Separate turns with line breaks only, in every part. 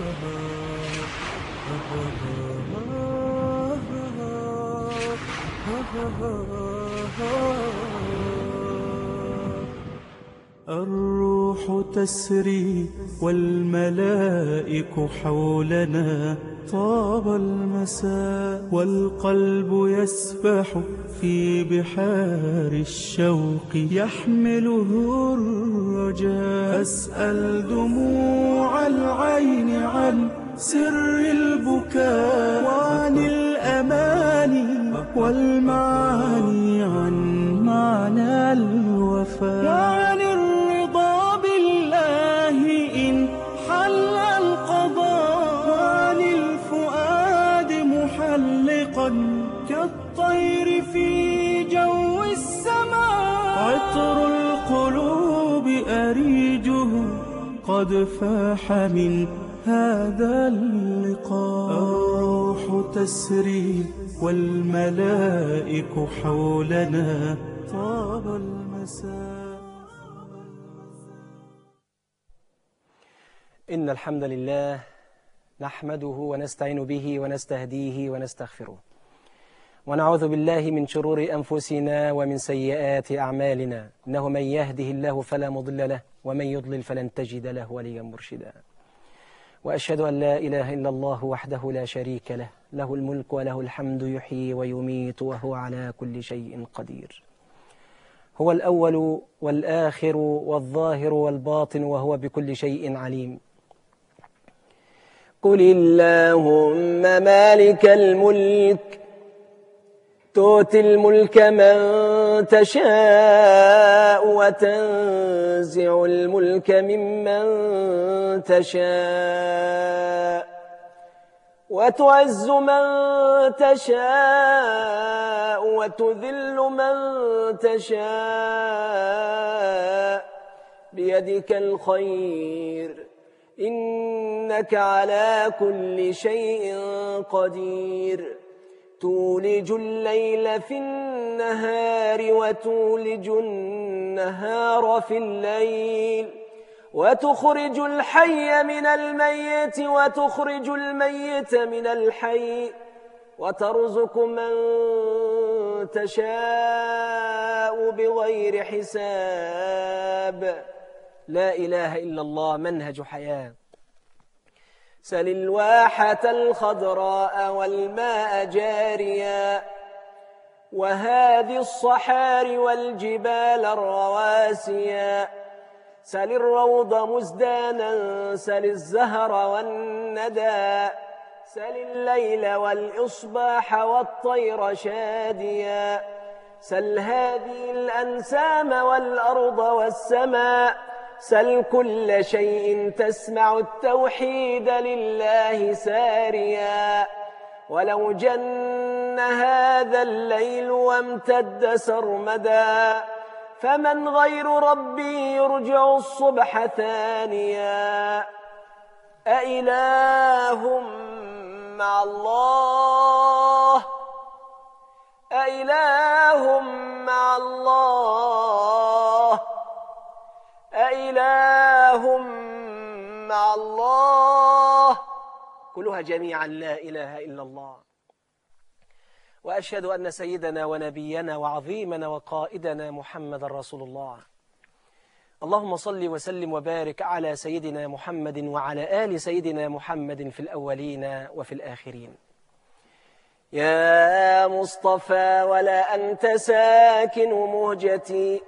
الروح تسري والملائك حولنا، طاب المساء والقلب يسبح في بحار الشوق، يحمله الرجاء. أسأل دموع العين عن سر البكاء، وعن الأماني والمعاني، عن معنى الوفاء، وعن الرضا بالله إن حل القضاء، وعن الفؤاد محلقا كالطير في جو السماء. عطر القلوب أريجه قد فاح من هذا اللقاء. الروح تسري والملائك حولنا، طاب المساء.
إن الحمد لله نحمده ونستعين به ونستهديه ونستغفره، ونعوذ بالله من شرور أنفسنا ومن سيئات أعمالنا. إنه من يهده الله فلا مضل له، ومن يضلل فلن تجد له وليا مرشدا. وأشهد أن لا إله إلا الله وحده لا شريك له، له الملك وله الحمد، يحيي ويميت وهو على كل شيء قدير. هو الأول والآخر والظاهر والباطن، وهو بكل شيء عليم. قل اللهم مالك الملك، تؤتي الملك من تشاء، وتنزع الملك ممن تشاء، وتعز من تشاء، وتذل من تشاء، بيدك الخير، إنك على كل شيء قدير. تولج الليل في النهار، وتولج النهار في الليل، وتخرج الحي من الميت، وتخرج الميت من الحي، وترزق من تشاء بغير حساب. لا إله إلا الله منهج حياة. سل الواحة الخضراء والماء جاريا، وهذه الصحاري والجبال الرواسيا. سل الروض مزدانا، سل الزهر والندى، سل الليل والإصباح والطير شاديا. سل هذه الأنسام والأرض والسماء، سل كل شيء تسمع التوحيد لله ساريا. ولو جن هذا الليل وامتد سرمدا، فمن غير ربي يرجع الصبح ثانيا. أإله مع الله، أإله مع الله، أإله مع الله. كلها جميعا لا إله إلا الله. وأشهد أن سيدنا ونبينا وعظيمنا وقائدنا محمد رسول الله. اللهم صل وسلم وبارك على سيدنا محمد وعلى آل سيدنا محمد في الأولين وفي الآخرين. يا مصطفى ولا أنت ساكن مهجتي،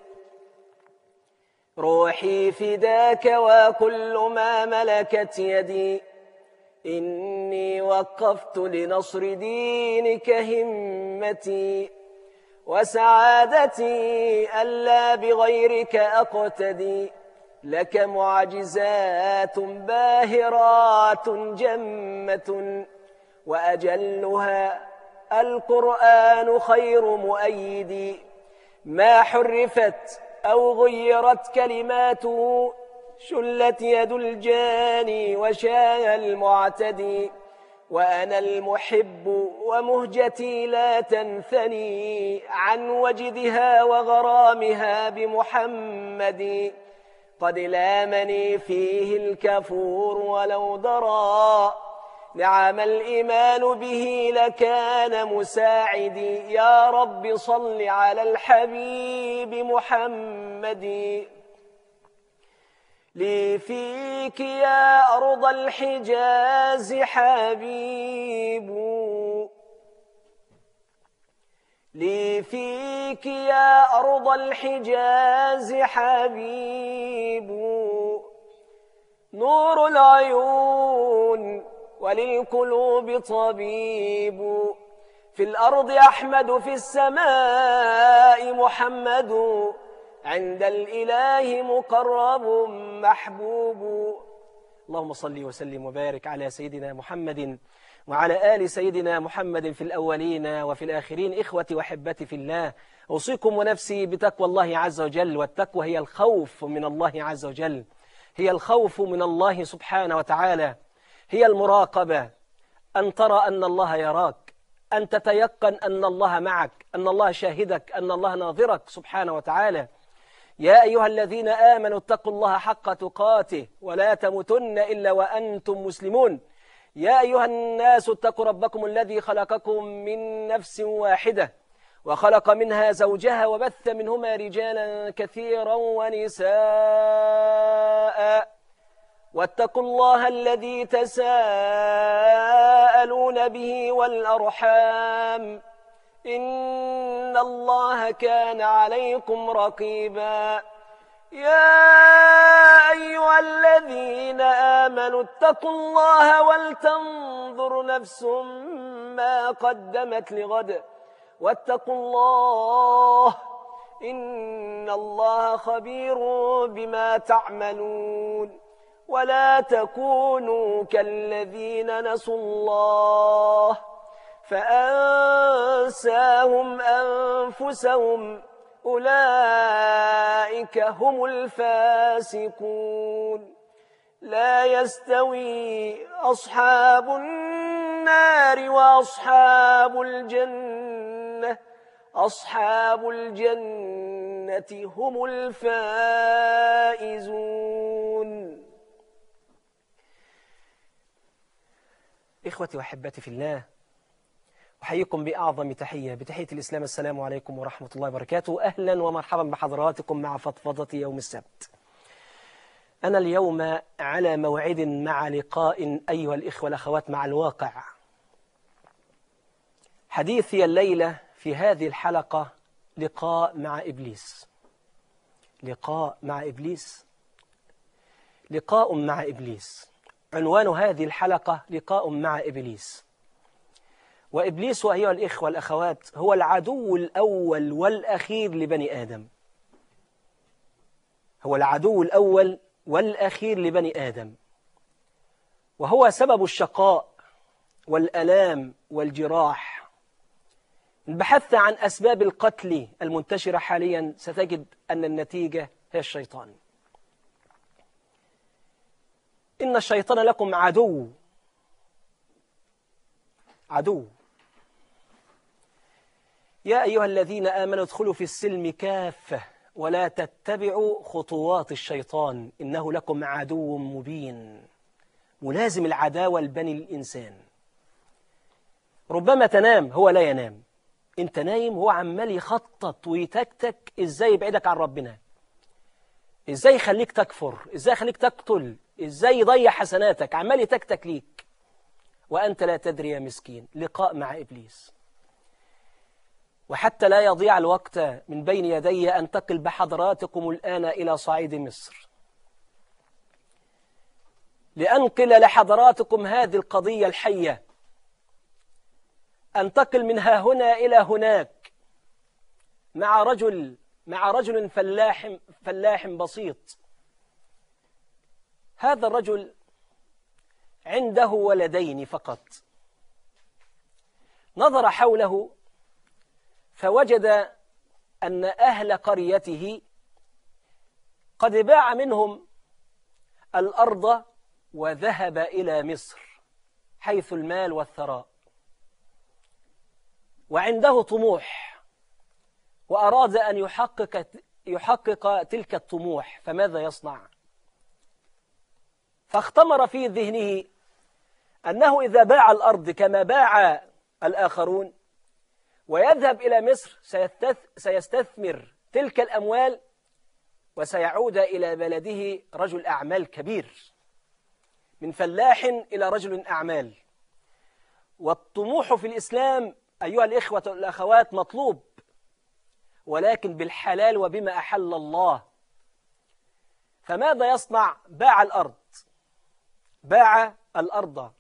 روحي فداك وكل ما ملكت يدي. إني وقفت لنصر دينك همتي، وسعادتي ألا بغيرك أقتدي. لك معجزات باهرات جمة، وأجلها القرآن خير مؤيد. ما حرفت أو غيرت كلماته، شلت يد الجاني وشاء المعتدي. وأنا المحب ومهجتي لا تنثني عن وجدها وغرامها بمحمد. قد لامني فيه الكفور ولو درى نعم الإيمان به لكان مساعدي. يا رب صل على الحبيب محمد. لي فيك يا أرض الحجاز حبيب، لي فيك يا أرض الحجاز حبيب، نور العيون وللقلوب طبيب. في الأرض أحمد في السماء محمد، عند الإله مقرب محبوب. اللهم صل وسلم وبارك على سيدنا محمد وعلى آل سيدنا محمد في الأولين وفي الآخرين. إخوتي وحبتي في الله، أوصيكم ونفسي بتقوى الله عز وجل. والتقوى هي الخوف من الله عز وجل، هي الخوف من الله سبحانه وتعالى، هي المراقبة، أن ترى أن الله يراك، أن تتيقن أن الله معك، أن الله شاهدك، أن الله ناظرك سبحانه وتعالى. يا أيها الذين آمنوا اتقوا الله حق تقاته ولا تموتن إلا وأنتم مسلمون. يا أيها الناس اتقوا ربكم الذي خلقكم من نفس واحدة وخلق منها زوجها وبث منهما رجالا كثيرا ونساء، واتقوا الله الذي تساءلون به والأرحام، إن الله كان عليكم رقيبا. يا أيها الذين آمنوا اتقوا الله ولتنظر نفس ما قدمت لغد، واتقوا الله إن الله خبير بما تعملون. ولا تكونوا كالذين نسوا الله فأنساهم أنفسهم، أولئك هم الفاسقون. لا يستوي أصحاب النار وأصحاب الجنة، أصحاب الجنة هم الفائزون. إخوتي وأحبتي في الله، أحييكم بأعظم تحية، بتحية الإسلام. السلام عليكم ورحمة الله وبركاته. أهلا ومرحبا بحضراتكم مع فضفضة يوم السبت. أنا اليوم على موعد مع لقاء أيها الإخوة والأخوات مع الواقع. حديثي الليلة في هذه الحلقة لقاء مع إبليس. لقاء مع إبليس، لقاء مع إبليس. عنوان هذه الحلقة لقاء مع إبليس. وإبليس أيها الإخوة والأخوات هو العدو الأول والأخير لبني آدم، هو العدو الأول والأخير لبني آدم، وهو سبب الشقاء والألام والجراح. إن بحثت عن أسباب القتل المنتشرة حاليا ستجد أن النتيجة هي الشيطان. إن الشيطان لكم عدو، عدو. يا أيها الذين آمنوا ادخلوا في السلم كافة ولا تتبعوا خطوات الشيطان إنه لكم عدو مبين. ملازم العداوة لبني الإنسان. ربما تنام هو لا ينام، انت نايم هو عمال يخطط ويتكتك ازاي يبعدك عن ربنا، ازاي يخليك تكفر، ازاي يخليك تقتل، ازاي يضيع حسناتك، عمال يتكتك ليك وأنت لا تدري يا مسكين. لقاء مع إبليس. وحتى لا يضيع الوقت من بين يدي أنتقل بحضراتكم الآن إلى صعيد مصر لأنقل لحضراتكم هذه القضية الحية. أنتقل من ها هنا إلى هناك مع رجل فلاح بسيط. هذا الرجل عنده ولدين فقط. نظر حوله فوجد أن أهل قريته قد باع منهم الأرض وذهب إلى مصر حيث المال والثراء، وعنده طموح وأراد أن يحقق يحقق تلك الطموح فماذا يصنع؟ فاختمر في ذهنه أنه إذا باع الأرض كما باع الآخرون ويذهب إلى مصر سيستثمر تلك الأموال وسيعود إلى بلده رجل أعمال كبير، من فلاح إلى رجل أعمال. والطموح في الإسلام أيها الإخوة والأخوات مطلوب، ولكن بالحلال وبما أحل الله. فماذا يصنع؟ باع الأرض، باع الأرض،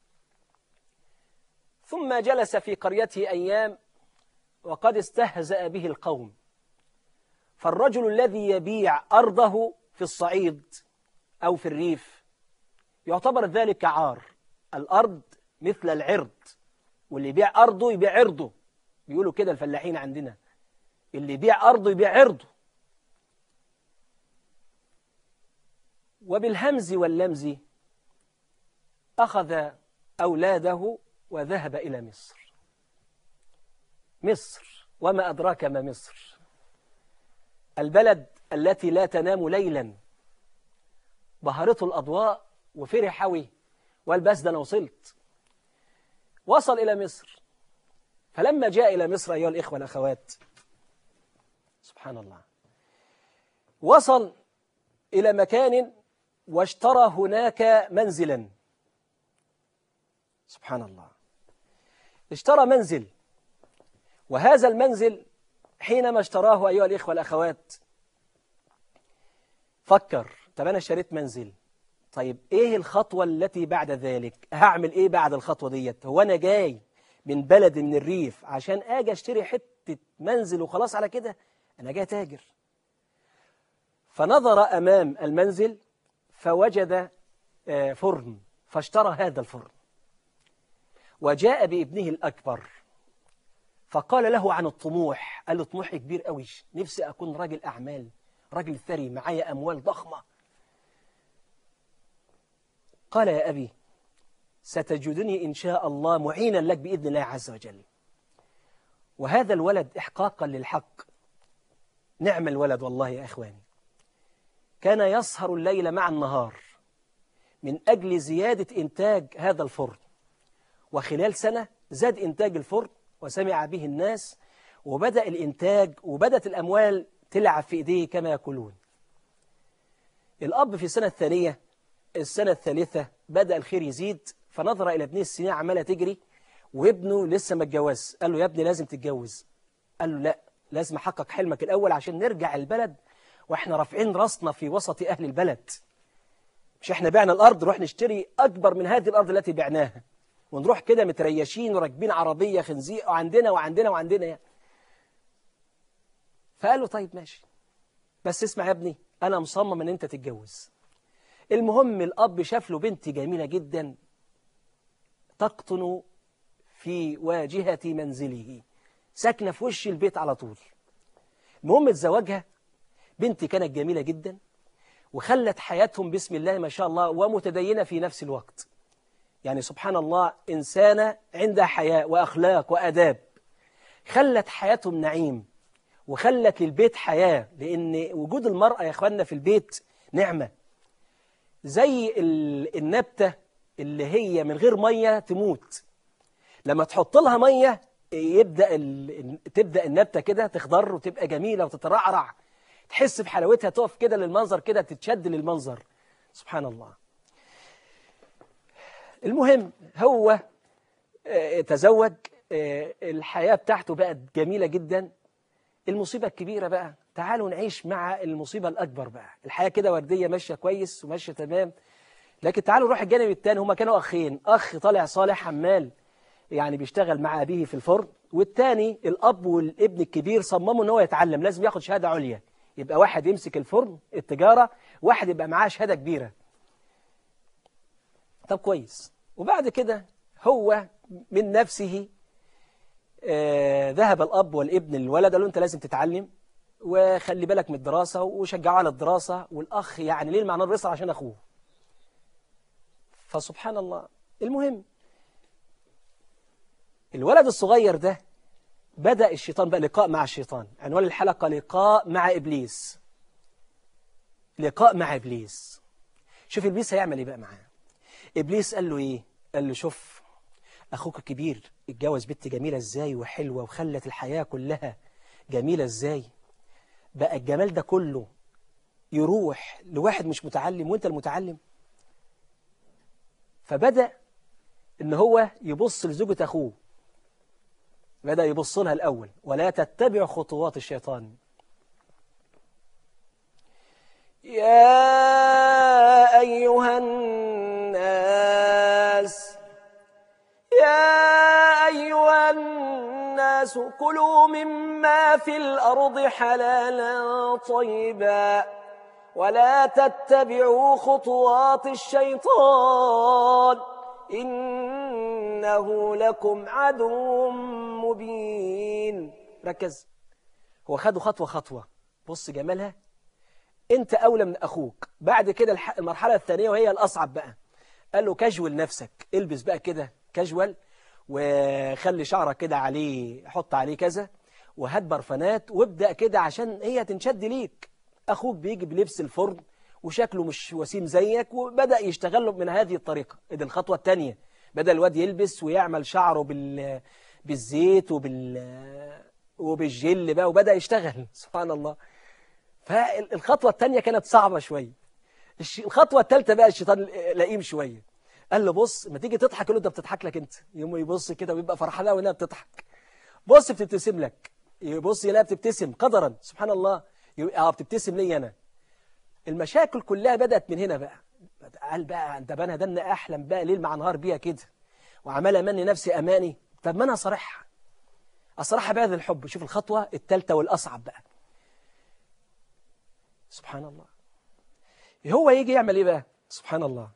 ثم جلس في قريته أيام وقد استهزأ به القوم. فالرجل الذي يبيع أرضه في الصعيد أو في الريف يعتبر ذلك عار. الأرض مثل العرض، واللي يبيع أرضه يبيع عرضه، بيقولوا كده الفلاحين عندنا، اللي يبيع أرضه يبيع عرضه. وبالهمز واللمز أخذ أولاده وذهب إلى مصر. مصر وما أدراك ما مصر، البلد التي لا تنام ليلا. بهرته الأضواء وفرح أوي والبس ده أنا وصلت. وصل إلى مصر، فلما جاء إلى مصر أيها الإخوة والأخوات، سبحان الله، وصل إلى مكان واشترى هناك منزلا. سبحان الله، اشترى منزل، وهذا المنزل حينما اشتراه أيها الإخوة والأخوات فكر، طب أنا اشتريت منزل، طيب إيه الخطوة التي بعد ذلك؟ هعمل إيه بعد الخطوة ديت؟ هو أنا جاي من بلد من الريف عشان أجي أشتري حتة منزل وخلاص على كده؟ أنا جاي تاجر. فنظر أمام المنزل فوجد فرن، فاشترى هذا الفرن، وجاء بابنه الأكبر فقال له عن الطموح. قال له طموحي كبير قوي، نفسي أكون راجل أعمال، راجل ثري، معايا أموال ضخمة. قال يا أبي ستجدني إن شاء الله معينا لك بإذن الله عز وجل. وهذا الولد إحقاقا للحق، نعم الولد والله يا إخواني، كان يسهر الليل مع النهار من أجل زيادة إنتاج هذا الفرن. وخلال سنة زاد إنتاج الفرن وسمع به الناس، وبدأ الإنتاج وبدأت الأموال تلعب في إيديه كما يقولون. الأب في السنة الثانية، السنة الثالثة، بدأ الخير يزيد، فنظر إلى ابنه السنين عمالة تجري وابنه لسه ما اتجوزش. قال له يا ابني لازم تتجوز. قال له لا، لازم أحقق حلمك الأول عشان نرجع البلد وإحنا رافعين راسنا في وسط أهل البلد. مش إحنا بعنا الأرض، نروح نشتري أكبر من هذه الأرض التي بعناها ونروح كده متريشين وراكبين عربية خنزيق وعندنا وعندنا وعندنا يعني. فقال له طيب ماشي، بس اسمع يا ابني، أنا مصمم أن أنت تتجوز. المهم الأب شاف له بنت جميلة جدا تقطن في واجهة منزله، ساكنة في وش البيت على طول. المهم اتزوجها، بنتي كانت جميلة جدا وخلت حياتهم بسم الله ما شاء الله ومتدينة في نفس الوقت. يعني سبحان الله، إنسانة عندها حياء وأخلاق وأداب، خلت حياتهم نعيم وخلت للبيت حياة، لأن وجود المرأة يا أخواننا في البيت نعمة. زي النبتة اللي هي من غير مية تموت، لما تحط لها مية تبدأ النبتة كده تخضر وتبقى جميلة وتترعرع، تحس بحلاوتها، تقف كده للمنظر كده، تتشد للمنظر. سبحان الله. المهم هو تزوج، الحياة بتاعته بقت جميلة جدا. المصيبة الكبيرة بقى، تعالوا نعيش مع المصيبة الأكبر بقى. الحياة كده وردية ماشية كويس وماشية تمام، لكن تعالوا نروح الجانب الثاني. هما كانوا أخين، أخ طالع صالح حمال يعني بيشتغل مع أبيه في الفرن، والتاني الأب والابن الكبير صمموا إن هو يتعلم، لازم ياخد شهادة عليا، يبقى واحد يمسك الفرن التجارة، واحد يبقى معاه شهادة كبيرة. طب كويس. وبعد كده هو من نفسه ذهب الأب والابن للولد، قالوا أنت لازم تتعلم وخلي بالك من الدراسة، وشجعوا على الدراسة. والأخ يعني ليه المعنى بيسعى عشان أخوه. فسبحان الله. المهم الولد الصغير ده بدأ الشيطان بقى لقاء مع الشيطان. عنوان الحلقة لقاء مع إبليس. لقاء مع إبليس. شوف إبليس هيعمل إيه بقى معاه. إبليس قال له إيه؟ قال له شوف أخوك الكبير اتجوز بنت جميلة إزاي وحلوة وخلت الحياة كلها جميلة إزاي. بقى الجمال ده كله يروح لواحد مش متعلم وانت المتعلم. فبدأ ان هو يبص لزوجة اخوه. بدأ يبص لها الاول. ولا تتبع خطوات الشيطان. يا ايها الناس كلوا مما في الأرض حلالا طيبا ولا تتبعوا خطوات الشيطان إنه لكم عدو مبين. ركز. هو خدوا خطوة خطوة. بص جمالها. انت أولى من أخوك. بعد كده المرحلة الثانية وهي الأصعب بقى. قال له كاجوال نفسك. البس بقى كده كاجوال وخلي شعرك كده عليه، حط عليه كذا وهات برفانات وابدأ كده عشان هي تنشد ليك. أخوك بيجي بلبس الفرن وشكله مش وسيم زيك وبدأ يشتغل له من هذه الطريقة. دي الخطوة الثانية. بدأ الواد يلبس ويعمل شعره بالزيت وبالجل بقى وبدأ يشتغل. سبحان الله. فالخطوة الثانية كانت صعبة شوية. الخطوة الثالثة بقى الشيطان لئيم شوية. قال له بص ما تيجي تضحك يقول له ده بتضحك لك انت. يوم يبص كده ويبقى فرحان قوي انها بتضحك. بص بتبتسم لك. يبص يلاقيها بتبتسم قدرا. سبحان الله. بتبتسم لي انا. المشاكل كلها بدأت من هنا بقى. قال بقى انت بقى انا ده احلم بقى ليل مع نهار بيها كده وعمال امني نفسي اماني. طب ما انا اصرحها بهذا الحب. شوف الخطوة الثالثة والاصعب بقى. سبحان الله. هو يجي يعمل ايه بقى؟ سبحان الله.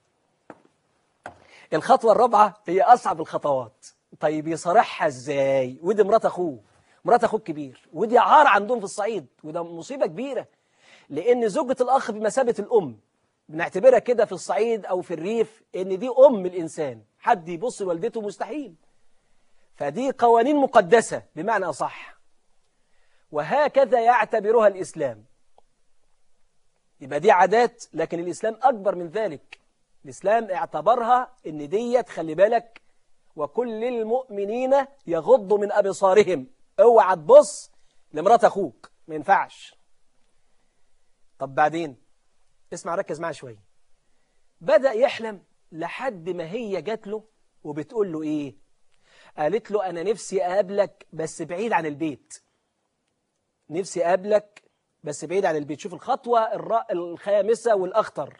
الخطوة الرابعة هي أصعب الخطوات. طيب يصارحها إزاي؟ ودي مرات أخوه الكبير. ودي عار عندهم في الصعيد. وده مصيبة كبيرة. لأن زوجة الأخ بمثابة الأم. بنعتبرها كده في الصعيد أو في الريف إن دي أم الإنسان. حد يبص لوالدته مستحيل. فدي قوانين مقدسة بمعنى أصح. وهكذا يعتبرها الإسلام. يبقى دي عادات، لكن الإسلام أكبر من ذلك. الإسلام اعتبرها إن ديت خلي بالك وكل المؤمنين يغضوا من أبصارهم. اوعى تبص لمرات أخوك. ما ينفعش. طب بعدين اسمع ركز معايا شوية. بدأ يحلم لحد ما هي جات له وبتقول له إيه؟ قالت له أنا نفسي أقابلك بس بعيد عن البيت. نفسي أقابلك بس بعيد عن البيت. شوف الخطوة الخامسة والأخطر.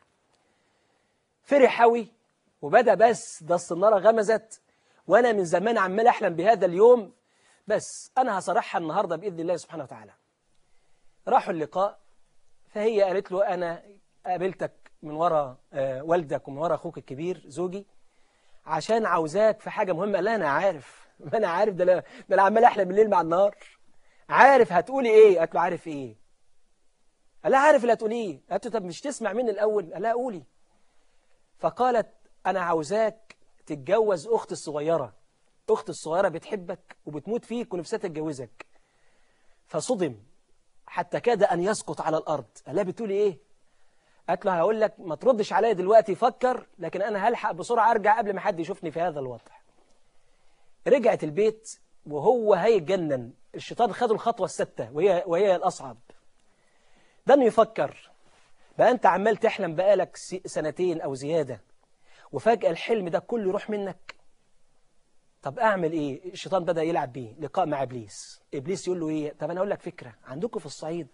فرح قوي وبدأ بس ده الصنارة غمزت وأنا من زمان عمال أحلم بهذا اليوم. بس أنا هصرحها النهاردة بإذن الله سبحانه وتعالى. راحوا اللقاء. فهي قالت له أنا قابلتك من وراء والدك ومن وراء أخوك الكبير زوجي عشان عاوزاك في حاجة مهمة. لا أنا عارف. ما أنا عارف. ده أنا عمال أحلم الليل مع النهار. عارف هتقولي إيه؟ قالت له عارف إيه؟ قال لها عارف اللي هتقوليه. قالت له طب مش تسمع مني الأول؟ قال لها قولي. فقالت أنا عاوزاك تتجوز أختي الصغيرة. أختي الصغيرة بتحبك وبتموت فيك ونفسها تتجوزك. فصدم حتى كاد أن يسقط على الأرض. قال لها بتقولي إيه؟ قالت له هقول لك ما تردش عليا دلوقتي فكر، لكن أنا هلحق بسرعة أرجع قبل ما حد يشوفني في هذا الوضع. رجعت البيت وهو هيتجنن. الشيطان خدوا الخطوة السادسة وهي الأصعب. ده إنه يفكر بقى أنت عمال تحلم بقالك سنتين أو زيادة وفجأة الحلم ده كله يروح منك. طب أعمل إيه؟ الشيطان بدأ يلعب بيه. لقاء مع إبليس. إبليس يقول له إيه؟ طب أنا أقول لك فكرة. عندكم في الصعيد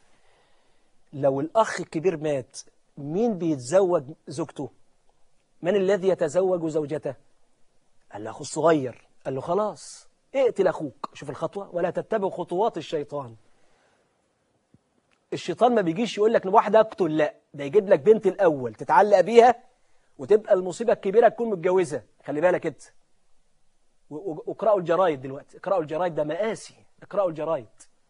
لو الأخ الكبير مات مين بيتزوج زوجته؟ من الذي يتزوج زوجته؟ قال له أخو الصغير. قال له خلاص اقتل أخوك. شوف الخطوة. ولا تتبع خطوات الشيطان. الشيطان ما بيجيش يقول لك واحدة اقتل. لا ده يجيب لك بنت الأول تتعلق بيها وتبقى المصيبة الكبيرة تكون متجوزة. خلي بالك انت. واقرأوا الجرايد دلوقتي. اقرأوا الجرايد. ده مآسي. اقرأوا الجرايد.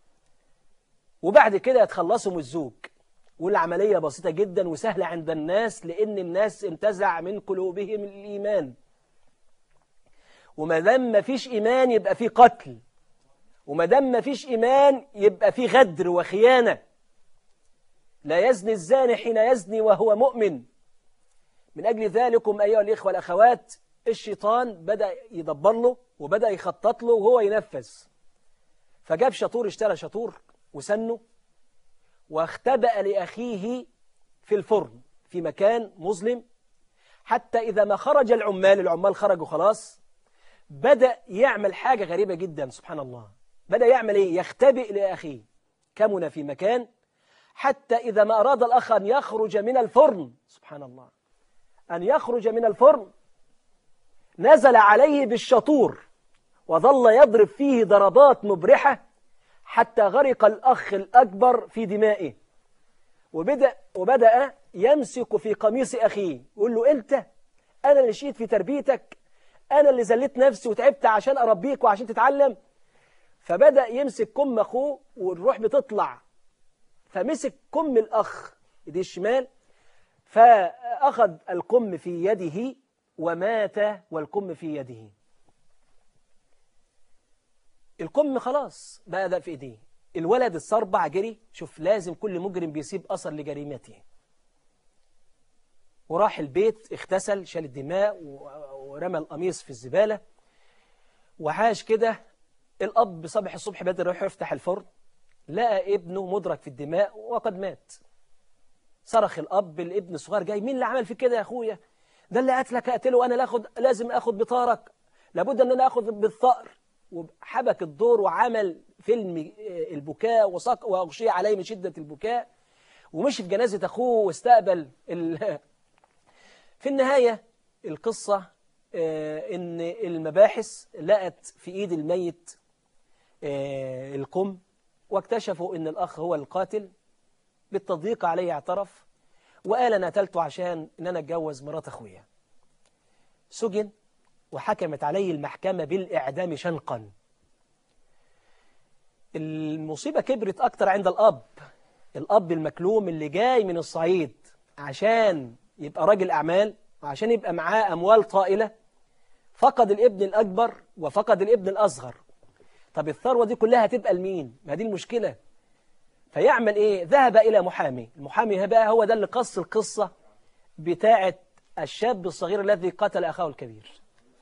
وبعد كده يتخلصوا من الزوج. والعملية بسيطة جدا وسهلة عند الناس لأن الناس انتزع من قلوبهم الإيمان. وما دام ما فيش إيمان يبقى في قتل. وما دام ما فيش إيمان يبقى في غدر وخيانة. لا يزني الزاني حين يزني وهو مؤمن. من أجل ذلكم أيها الإخوة والأخوات الشيطان بدأ يدبر له وبدأ يخطط له وهو ينفذ. فجاب شطور، اشترى شطور وسنه واختبأ لأخيه في الفرن في مكان مظلم، حتى إذا ما خرج العمال خرجوا خلاص، بدأ يعمل حاجة غريبة جدا. سبحان الله، بدأ يعمل إيه؟ يختبئ لأخيه. كمن في مكان حتى إذا ما أراد الأخ أن يخرج من الفرن، سبحان الله، أن يخرج من الفرن، نزل عليه بالشطور وظل يضرب فيه ضربات مبرحة حتى غرق الأخ الأكبر في دمائه. وبدأ يمسك في قميص أخيه، يقول له أنت، أنا اللي شقيت في تربيتك، أنا اللي زلت نفسي وتعبت عشان أربيك وعشان تتعلم. فبدأ يمسك كم أخوه والروح بتطلع، فمسك كم الأخ يديه الشمال، فأخذ الكم في يده ومات والكم في يده. الكم خلاص بقى ده في إيديه. الولد الصربع جري، شوف لازم كل مجرم بيسيب أثر لجريمته، وراح البيت اغتسل، شال الدماء ورمى القميص في الزبالة وعاش كده. الأب صبح الصبح بدري يروح يفتح الفرن، لقى ابنه مدرك في الدماء وقد مات. صرخ الأب الابن الصغير جاي، مين اللي عمل في كده يا أخويا؟ ده اللي قتلك أقتله، أنا لازم أخذ بطارك، لابد أن أنا أخذ بالثأر. وحبك الدور وعمل فيلم البكاء وأغشي عليه من شدة البكاء، ومشي في جنازة أخوه واستقبل في النهاية القصة إن المباحث لقت في إيد الميت الكم، واكتشفوا إن الأخ هو القاتل. بالتضييق عليه اعترف وقال أنا قتلته عشان إن أنا أتجوز مرات أخويا. سجن وحكمت عليه المحكمة بالإعدام شنقا. المصيبة كبرت أكتر عند الأب المكلوم اللي جاي من الصعيد عشان يبقى راجل أعمال وعشان يبقى معاه أموال طائلة، فقد الابن الأكبر وفقد الابن الأصغر. طب الثروة دي كلها هتبقى لمين؟ ما دي المشكلة. فيعمل إيه؟ ذهب إلى محامي. المحامي بقى هو ده اللي قص القصة بتاعة الشاب الصغير الذي قتل أخاه الكبير.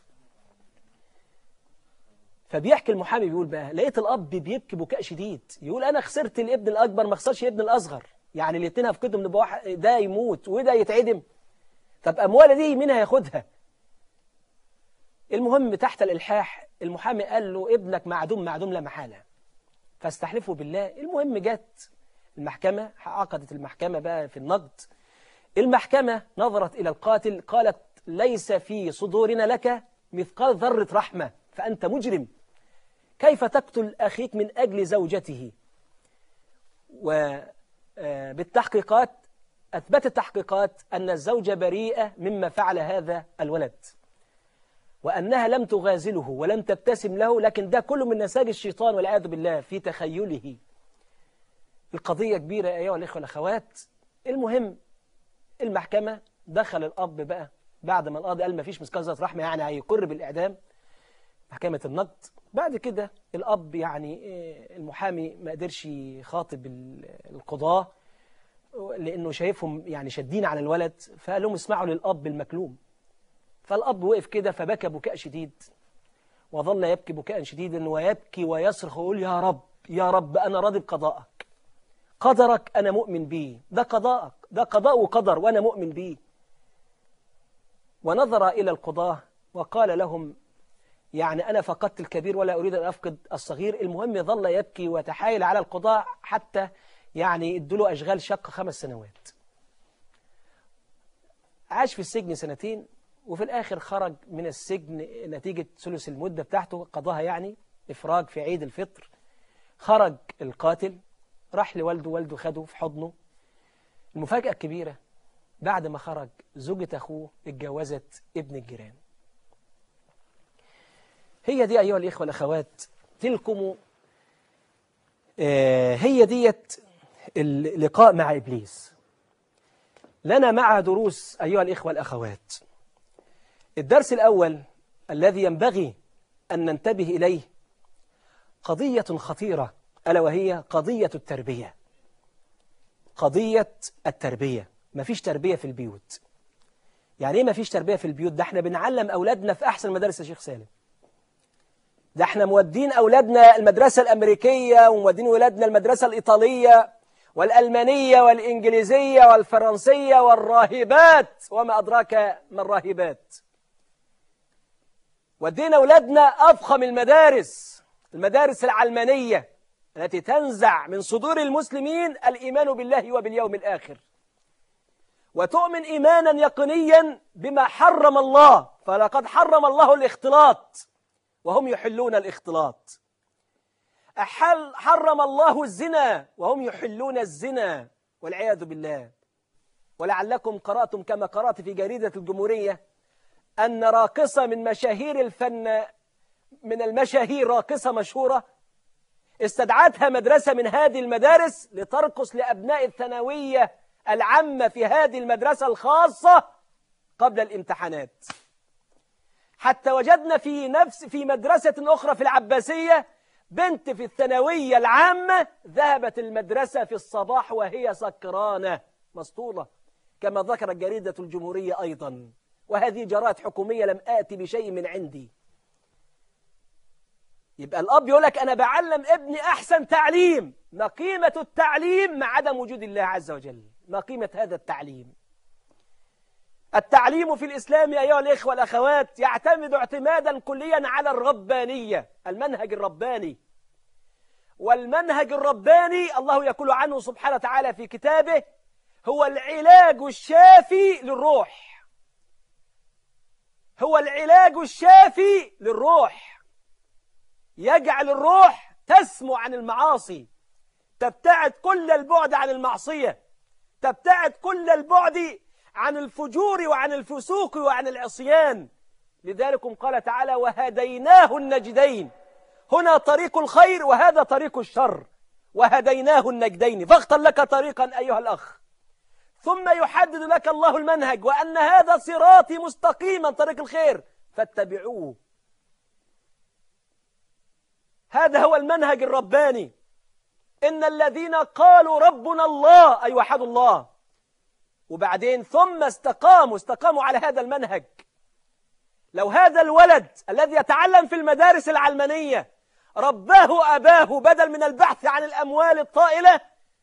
فبيحكي المحامي بيقول بقى لقيت الأب بيبكي بكاء شديد، يقول أنا خسرت الابن الأكبر ما خسرش الابن الأصغر، يعني الاثنين هفقدهم نبقى واحد، ده يموت وده يتعدم. طب أموال دي مين هياخدها؟ المهم تحت الإلحاح المحامي قال له ابنك معدوم لا محالة، فاستحلفوا بالله. المهم جت المحكمة، عقدت المحكمة بقى في النقد. المحكمة نظرت إلى القاتل قالت ليس في صدورنا لك مثقال ذرة رحمة، فأنت مجرم. كيف تقتل أخيك من أجل زوجته؟ وبالتحقيقات أثبتت التحقيقات أن الزوجة بريئة مما فعل هذا الولد، وأنها لم تغازله ولم تبتسم له، لكن ده كله من نساج الشيطان والعياذ بالله في تخيله. القضية كبيرة أيها الإخوة والأخوات. المهم المحكمة دخل الأب بقى بعد ما القاضي قال ما فيش مثقال ذرة رحمة، يعني هيقر بالإعدام، محكمة النقد. بعد كده الأب يعني المحامي ما قدرش يخاطب القضاة لأنه شايفهم يعني شادين على الولد، فقال لهم اسمعوا للأب المكلوم. فالأب وقف كده فبكى بكاء شديد، وظل يبكي بكاء شديدا ويبكي ويصرخ ويقول يا رب يا رب أنا راضي بقضائك، قدرك أنا مؤمن به، ده قضاءك، ده قضاء وقدر وأنا مؤمن به. ونظر إلى القضاة وقال لهم يعني أنا فقدت الكبير ولا أريد أن أفقد الصغير. المهم ظل يبكي ويتحايل على القضاء حتى يعني ادوا أشغال شقة 5 سنوات. عاش في السجن 2 وفي الآخر خرج من السجن نتيجة ثلث المدة بتاعته قضاها، يعني إفراج في عيد الفطر. خرج القاتل راح لوالده، والده خده في حضنه. المفاجأة الكبيرة بعد ما خرج زوجة أخوه اتجوزت ابن الجيران. هي دي أيها الإخوة والأخوات تلكم هي ديت اللقاء مع إبليس. لنا معها دروس أيها الإخوة والأخوات. الدرس الأول الذي ينبغي أن ننتبه إليه قضية خطيرة، ألا وهي قضية التربية. قضية التربية. مفيش تربية في البيوت. يعني إيه مفيش تربية في البيوت؟ ده احنا بنعلم أولادنا في أحسن مدارس يا شيخ سالم. ده احنا مودين أولادنا المدرسة الأمريكية، ومودين أولادنا المدرسة الإيطالية والألمانية والإنجليزية والفرنسية والراهبات، وما أدراك ما الراهبات. ودينا أولادنا أفخم المدارس العلمانية التي تنزع من صدور المسلمين الإيمان بالله وباليوم الآخر، وتؤمن إيمانا يقينيا بما حرم الله. فلقد حرم الله الاختلاط وهم يحلون الاختلاط. حرم الله الزنا وهم يحلون الزنا والعياذ بالله. ولعلكم قرأتم كما قرأت في جريدة الجمهورية أن راقصة من مشاهير الفن، من المشاهير، راقصة مشهورة، استدعتها مدرسة من هذه المدارس لترقص لأبناء الثانوية العامة في هذه المدرسة الخاصة قبل الامتحانات. حتى وجدنا في مدرسة أخرى في العباسية بنت في الثانوية العامة ذهبت المدرسة في الصباح وهي سكرانة مسطولة، كما ذكرت جريدة الجمهورية أيضا. وهذه جرائد حكومية، لم آتي بشيء من عندي. يبقى الأب يقول لك أنا بعلم ابني أحسن تعليم. ما قيمة التعليم مع عدم وجود الله عز وجل؟ ما قيمة هذا التعليم؟ التعليم في الإسلام أيها الإخوة والأخوات يعتمد اعتمادا كليا على الربانية، المنهج الرباني. والمنهج الرباني الله يقول عنه سبحانه وتعالى في كتابه هو العلاج الشافي للروح. هو العلاج الشافي للروح، يجعل الروح تسمو عن المعاصي، تبتعد كل البعد عن المعصية، تبتعد كل البعد عن الفجور وعن الفسوق وعن العصيان. لذلك قال تعالى وهديناه النجدين. هنا طريق الخير وهذا طريق الشر، وهديناه النجدين، فاختر لك طريقا أيها الأخ. ثم يحدد لك الله المنهج، وأن هذا صراطي مستقيما، طريق الخير، فاتبعوه. هذا هو المنهج الرباني. إن الذين قالوا ربنا الله أي وحدوا الله، وبعدين ثم استقاموا على هذا المنهج. لو هذا الولد الذي يتعلم في المدارس العلمانية رباه أباه بدل من البحث عن الأموال الطائلة،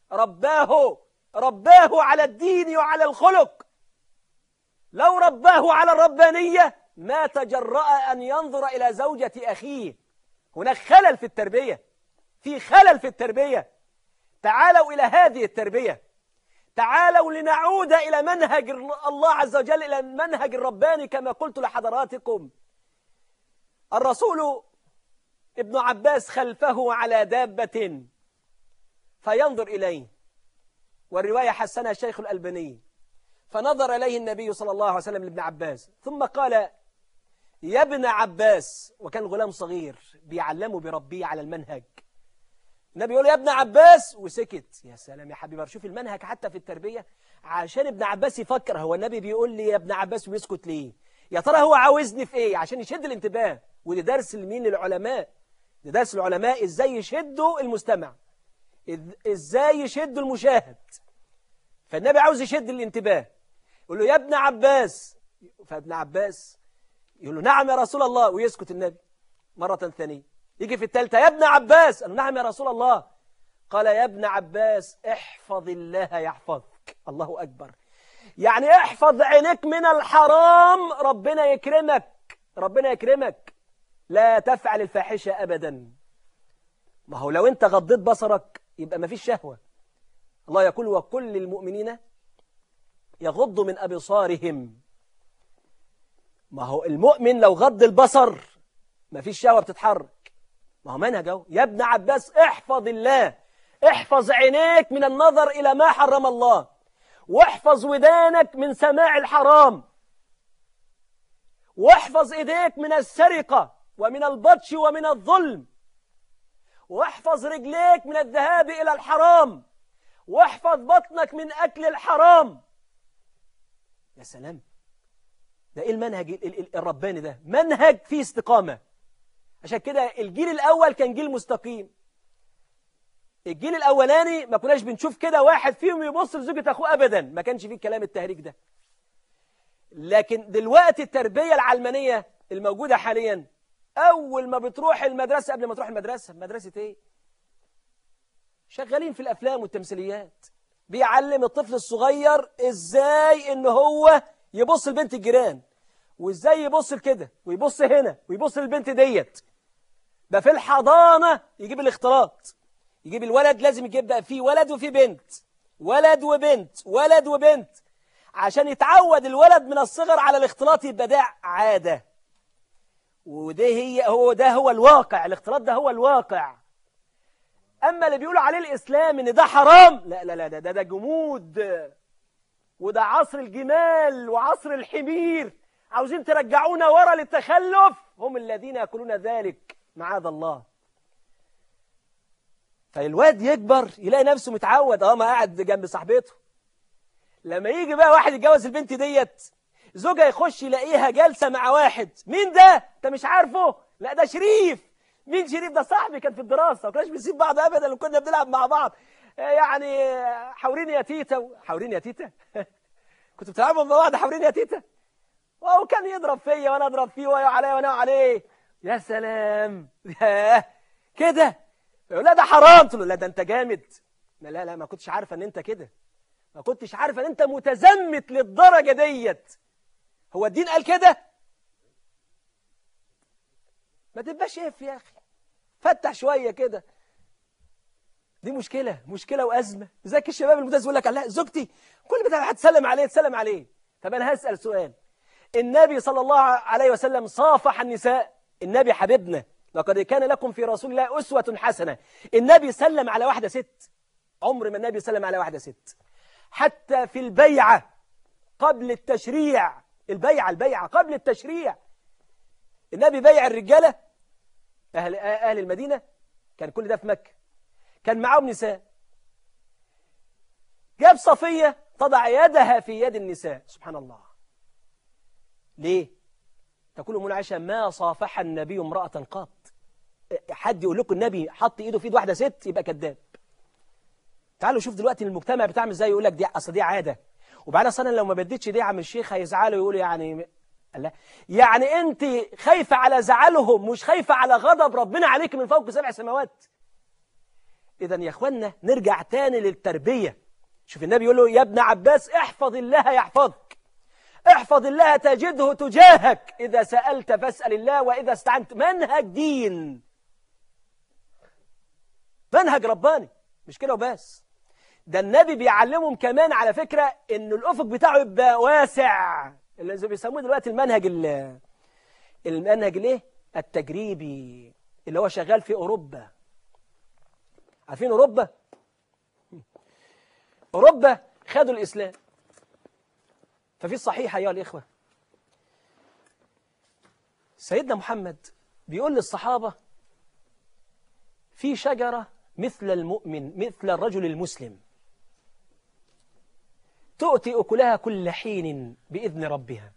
رباه على الدين وعلى الخلق، لو رباه على الربانية ما تجرأ أن ينظر إلى زوجة أخيه. هناك خلل في التربية، في خلل في التربية. تعالوا إلى هذه التربية، تعالوا لنعود إلى منهج الله عز وجل، إلى المنهج الرباني. كما قلت لحضراتكم، الرسول ابن عباس خلفه على دابة فينظر إليه، والرواية حسنها الشيخ الألباني. فنظر إليه النبي صلى الله عليه وسلم لابن عباس ثم قال يا ابن عباس، وكان غلام صغير بيعلمه بربيه على المنهج. النبي يقول يا ابن عباس وسكت. يا سلام يا حبيبي، شوف المنهج حتى في التربية، عشان ابن عباس يفكر هو النبي بيقول لي يا ابن عباس ويسكت ليه؟ يا ترى هو عاوزني في ايه؟ عشان يشد الانتباه. ودي درس لمين؟ للعلماء. ده درس العلماء، ازاي يشدوا المستمع، ازاي يشدوا المشاهد. فالنبي عاوز يشد الانتباه، يقول له يا ابن عباس، فابن عباس يقول له نعم يا رسول الله، ويسكت النبي. مرة ثانية يجي في الثالثة يا ابن عباس، قال له نعم يا رسول الله. قال يا ابن عباس احفظ الله يحفظك. الله أكبر. يعني احفظ عينيك من الحرام، ربنا يكرمك، ربنا يكرمك. لا تفعل الفاحشة أبدا. ما هو لو انت غضيت بصرك يبقى ما فيش شهوة. الله يقول وكل المؤمنين يغضوا من أبصارهم. ما هو المؤمن لو غض البصر ما فيش شهوة بتتحرك. ما هو منهج اهو. يا ابن عباس احفظ الله، احفظ عينيك من النظر إلى ما حرم الله، واحفظ ودانك من سماع الحرام، واحفظ ايديك من السرقة ومن البطش ومن الظلم، واحفظ رجليك من الذهاب إلى الحرام، واحفظ بطنك من أكل الحرام. يا سلام، ده إيه المنهج الرباني ده؟ منهج فيه استقامة. عشان كده الجيل الأول كان جيل مستقيم. الجيل الأولاني ما كناش بنشوف كده واحد فيهم يبص لزوجة أخوه أبدا، ما كانش فيه كلام التهريج ده. لكن دلوقتي التربية العلمانية الموجودة حاليا، أول ما بتروح المدرسة قبل ما تروح المدرسة، مدرسة إيه؟ شغالين في الأفلام والتمثيليات، بيعلم الطفل الصغير إزاي إن هو يبص لبنت الجيران، وإزاي يبص لكده ويبص هنا ويبص للبنت ديت. ده في الحضانة يجيب الاختلاط، يجيب الولد لازم يجيب بقى فيه ولد وفيه بنت، ولد وبنت، ولد وبنت، عشان يتعود الولد من الصغر على الاختلاط، يبقى ده عادة. وده هو الواقع، الاختلاط ده هو الواقع. أما اللي بيقولوا عليه الإسلام إن ده حرام، لا لا لا، ده جمود، وده عصر الجمال وعصر الحمير، عاوزين ترجعونا ورا للتخلف، هم الذين يأكلون ذلك معاذ الله. فالواد يكبر يلاقي نفسه متعود ما قاعد جنب صاحبته. لما يجي بقى واحد يتجوز البنت ديت، زوجها يخش يلاقيها جالسة مع واحد، مين ده؟ انت مش عارفه؟ لا ده شريف. مين شريف؟ ده صاحبي كان في الدراسة، ما كناش بنسيب بعض ابدا لو كنا بنلعب مع بعض، يعني حاوريني يا تيتا، حاوريني يا تيتا. كنتوا بتلعبوا مع بعض حاوريني يا تيتا؟ وهو كان يضرب فيا وانا اضرب فيه، ويا عليا وانا عليه. يا سلام، كده يقول لا ده حرام. قلت له لا ده انت جامد. لا ما كنتش عارفه ان انت كده، ما كنتش عارفه ان انت متزمت للدرجه ديت. هو الدين قال كده؟ ما تبقاش اف يا اخي، فتح شويه كده. دي مشكله وازمه. زي الشباب المدرس يقول لك لا زوجتي كل ما هتسلم عليه تسلم عليه. طب انا هسال سؤال، النبي صلى الله عليه وسلم صافح النساء، النبي حبيبنا، لقد كان لكم في رسول الله أسوة حسنة. النبي سلم على واحدة ست؟ عمر ما النبي سلم على واحدة ست. حتى في البيعة قبل التشريع، البيعة قبل التشريع، النبي بيع الرجالة، أهل المدينة، كان كل ده في مكة، كان معاهم نساء، جاب صفية تضع يدها في يد النساء. سبحان الله. ليه؟ تقول أم عائشة ما صافح النبي امرأة قط. حد يقول لكم النبي حط ايده في ايد واحدة ست يبقى كذاب. تعالوا شوف دلوقتي المجتمع بتعمل ازاي، يقول لك دي اصل دي عادة، وبعدين اصلا لو ما بدتش دي عم الشيخ هيزعلوا يقولوا لا، يعني انت خايفة على زعلهم مش خايفة على غضب ربنا عليك من فوق 7 سماوات. اذا يا اخوانا نرجع تاني للتربية. شوف النبي يقول له يا ابن عباس احفظ الله يحفظك، احفظ الله تجده تجاهك، إذا سألت فاسأل الله وإذا استعنت. منهج دين، منهج رباني، مش كده وبس. ده النبي بيعلمهم كمان على فكرة إن الأفق بتاعه يبقى واسع، اللي بيسموه دلوقتي المنهج الايه؟ التجريبي، اللي هو شغال في أوروبا. عارفين أوروبا؟ أوروبا خدوا الإسلام. ففي الصحيح أيها الإخوة سيدنا محمد بيقول للصحابة في شجرة مثل المؤمن، مثل الرجل المسلم، تؤتي أكلها كل حين بإذن ربها.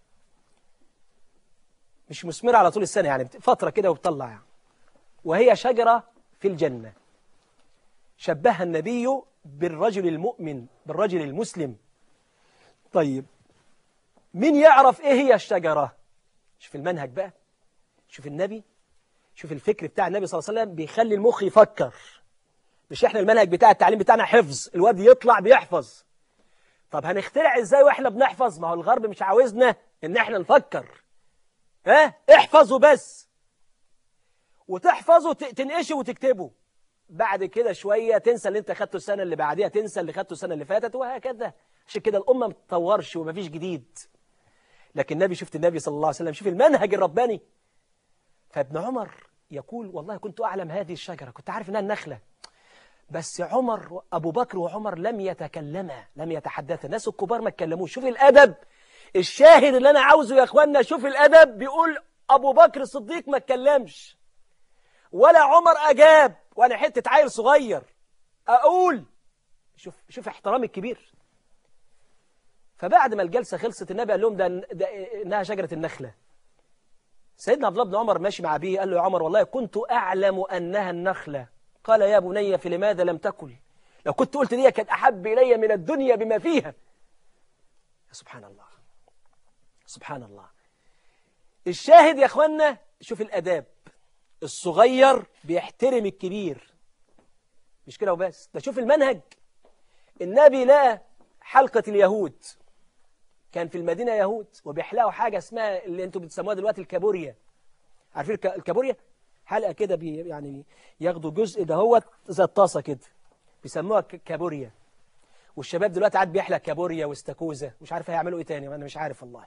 مش مثمرة على طول السنة، يعني فترة كده وبتطلع يعني. وهي شجرة في الجنة. شبهها النبي بالرجل المؤمن، بالرجل المسلم. طيب مين يعرف ايه هي الشجرة؟ شوف المنهج بقى، شوف النبي، شوف الفكر بتاع النبي صلى الله عليه وسلم، بيخلي المخ يفكر. مش احنا المنهج بتاع التعليم بتاعنا حفظ، الواد يطلع بيحفظ. طب هنخترع ازاي واحنا بنحفظ؟ ما هو الغرب مش عاوزنا ان احنا نفكر. احفظوا بس، وتحفظوا تنقشوا وتكتبوا. بعد كده شوية تنسى اللي انت خدته السنة اللي بعديها، تنسى اللي خدته السنة اللي فاتت، وهكذا. عشان كده الأمة ما تطورش ومفيش جديد. لكن النبي، شفت النبي صلى الله عليه وسلم، شوف المنهج الرباني. فابن عمر يقول والله كنت أعلم هذه الشجرة، كنت عارف إنها النخلة، بس عمر، أبو بكر وعمر لم يتكلما، لم يتحدثا. الناس الكبار ما اتكلموش. شوف الأدب، الشاهد اللي أنا عاوزه يا أخوانا، شوف الأدب. بيقول أبو بكر الصديق ما اتكلمش، ولا عمر أجاب، وأنا حتة عيل صغير أقول. شوف احترام الكبير. فبعد ما الجلسة خلصت النبي قال لهم ده إنها شجرة النخلة. سيدنا عبد الله بن عمر ماشي مع أبيه، قال له يا عمر والله كنت أعلم أنها النخلة. قال يا بني فلماذا لم تكل؟ لو كنت قلت دي كانت أحب إلي من الدنيا بما فيها. سبحان الله سبحان الله. الشاهد يا أخوانا، شوف الأداب، الصغير بيحترم الكبير، مش كده وبس، ده شوف المنهج. النبي لقى حلقة اليهود، كان في المدينة يهود وبيحلقوا حاجة اسمها اللي انتوا بتسموها دلوقتي الكابوريا. عارفين الكابوريا؟ حلقة كده يعني ياخدوا جزء ده هو زي الطاسة كده، بيسموها كابوريا. والشباب دلوقتي قاعد بيحلق كابوريا واستاكوزا، مش عارف هيعملوا ايه تاني، انا مش عارف والله.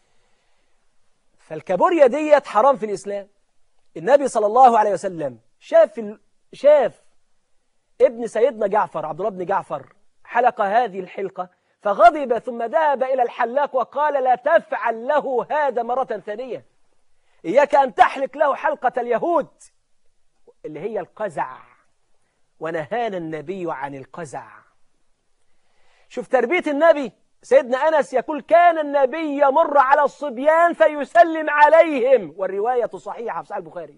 فالكابوريا ديت حرام في الإسلام. النبي صلى الله عليه وسلم شاف ابن سيدنا جعفر، عبد الله بن جعفر، حلق هذه الحلقة فغضب، ثم ذهب إلى الحلاق وقال لا تفعل له هذا مرة ثانية، إياك أن تحلق له حلقة اليهود اللي هي القزع، ونهانا النبي عن القزع. شوف تربية النبي. سيدنا أنس يقول كان النبي يمر على الصبيان فيسلم عليهم، والرواية صحيحة في صحيح البخاري.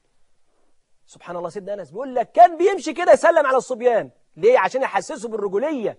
سبحان الله، سيدنا أنس بيقول لك كان بيمشي كده يسلم على الصبيان. ليه؟ عشان يحسسوا بالرجولية.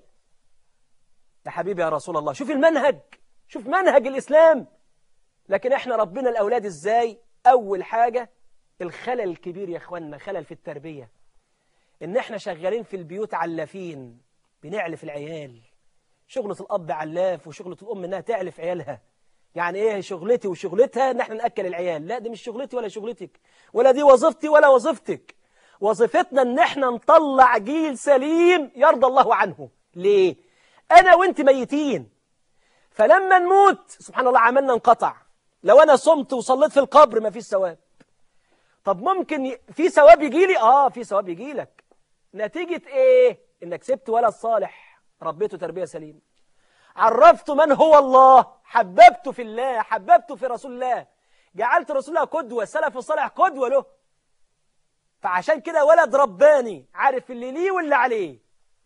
يا حبيبي يا رسول الله، شوف المنهج، شوف منهج الإسلام. لكن احنا ربنا الأولاد ازاي؟ أول حاجة الخلل الكبير يا اخوانا، خلل في التربية، ان احنا شغالين في البيوت علافين، بنعلف العيال. شغلة الأب علاف وشغلة الأم انها تعلف عيالها. يعني ايه شغلتي وشغلتها ان احنا نأكل العيال؟ لا، دي مش شغلتي ولا شغلتك، ولا دي وظيفتي ولا وظيفتك. وظيفتنا ان احنا نطلع جيل سليم يرضى الله عنه. ليه؟ انا وانت ميتين، فلما نموت سبحان الله عملنا انقطع. لو انا صمت وصليت في القبر ما فيش ثواب. طب ممكن في ثواب يجي لي؟ في ثواب يجي لك. نتيجة ايه؟ انك سبت ولد صالح ربيته تربية سليمة، عرفته من هو الله، حببته في الله، حببته في رسول الله، جعلت رسول الله قدوة، السلف الصالح قدوة له. فعشان كده ولد رباني عارف اللي ليه واللي عليه.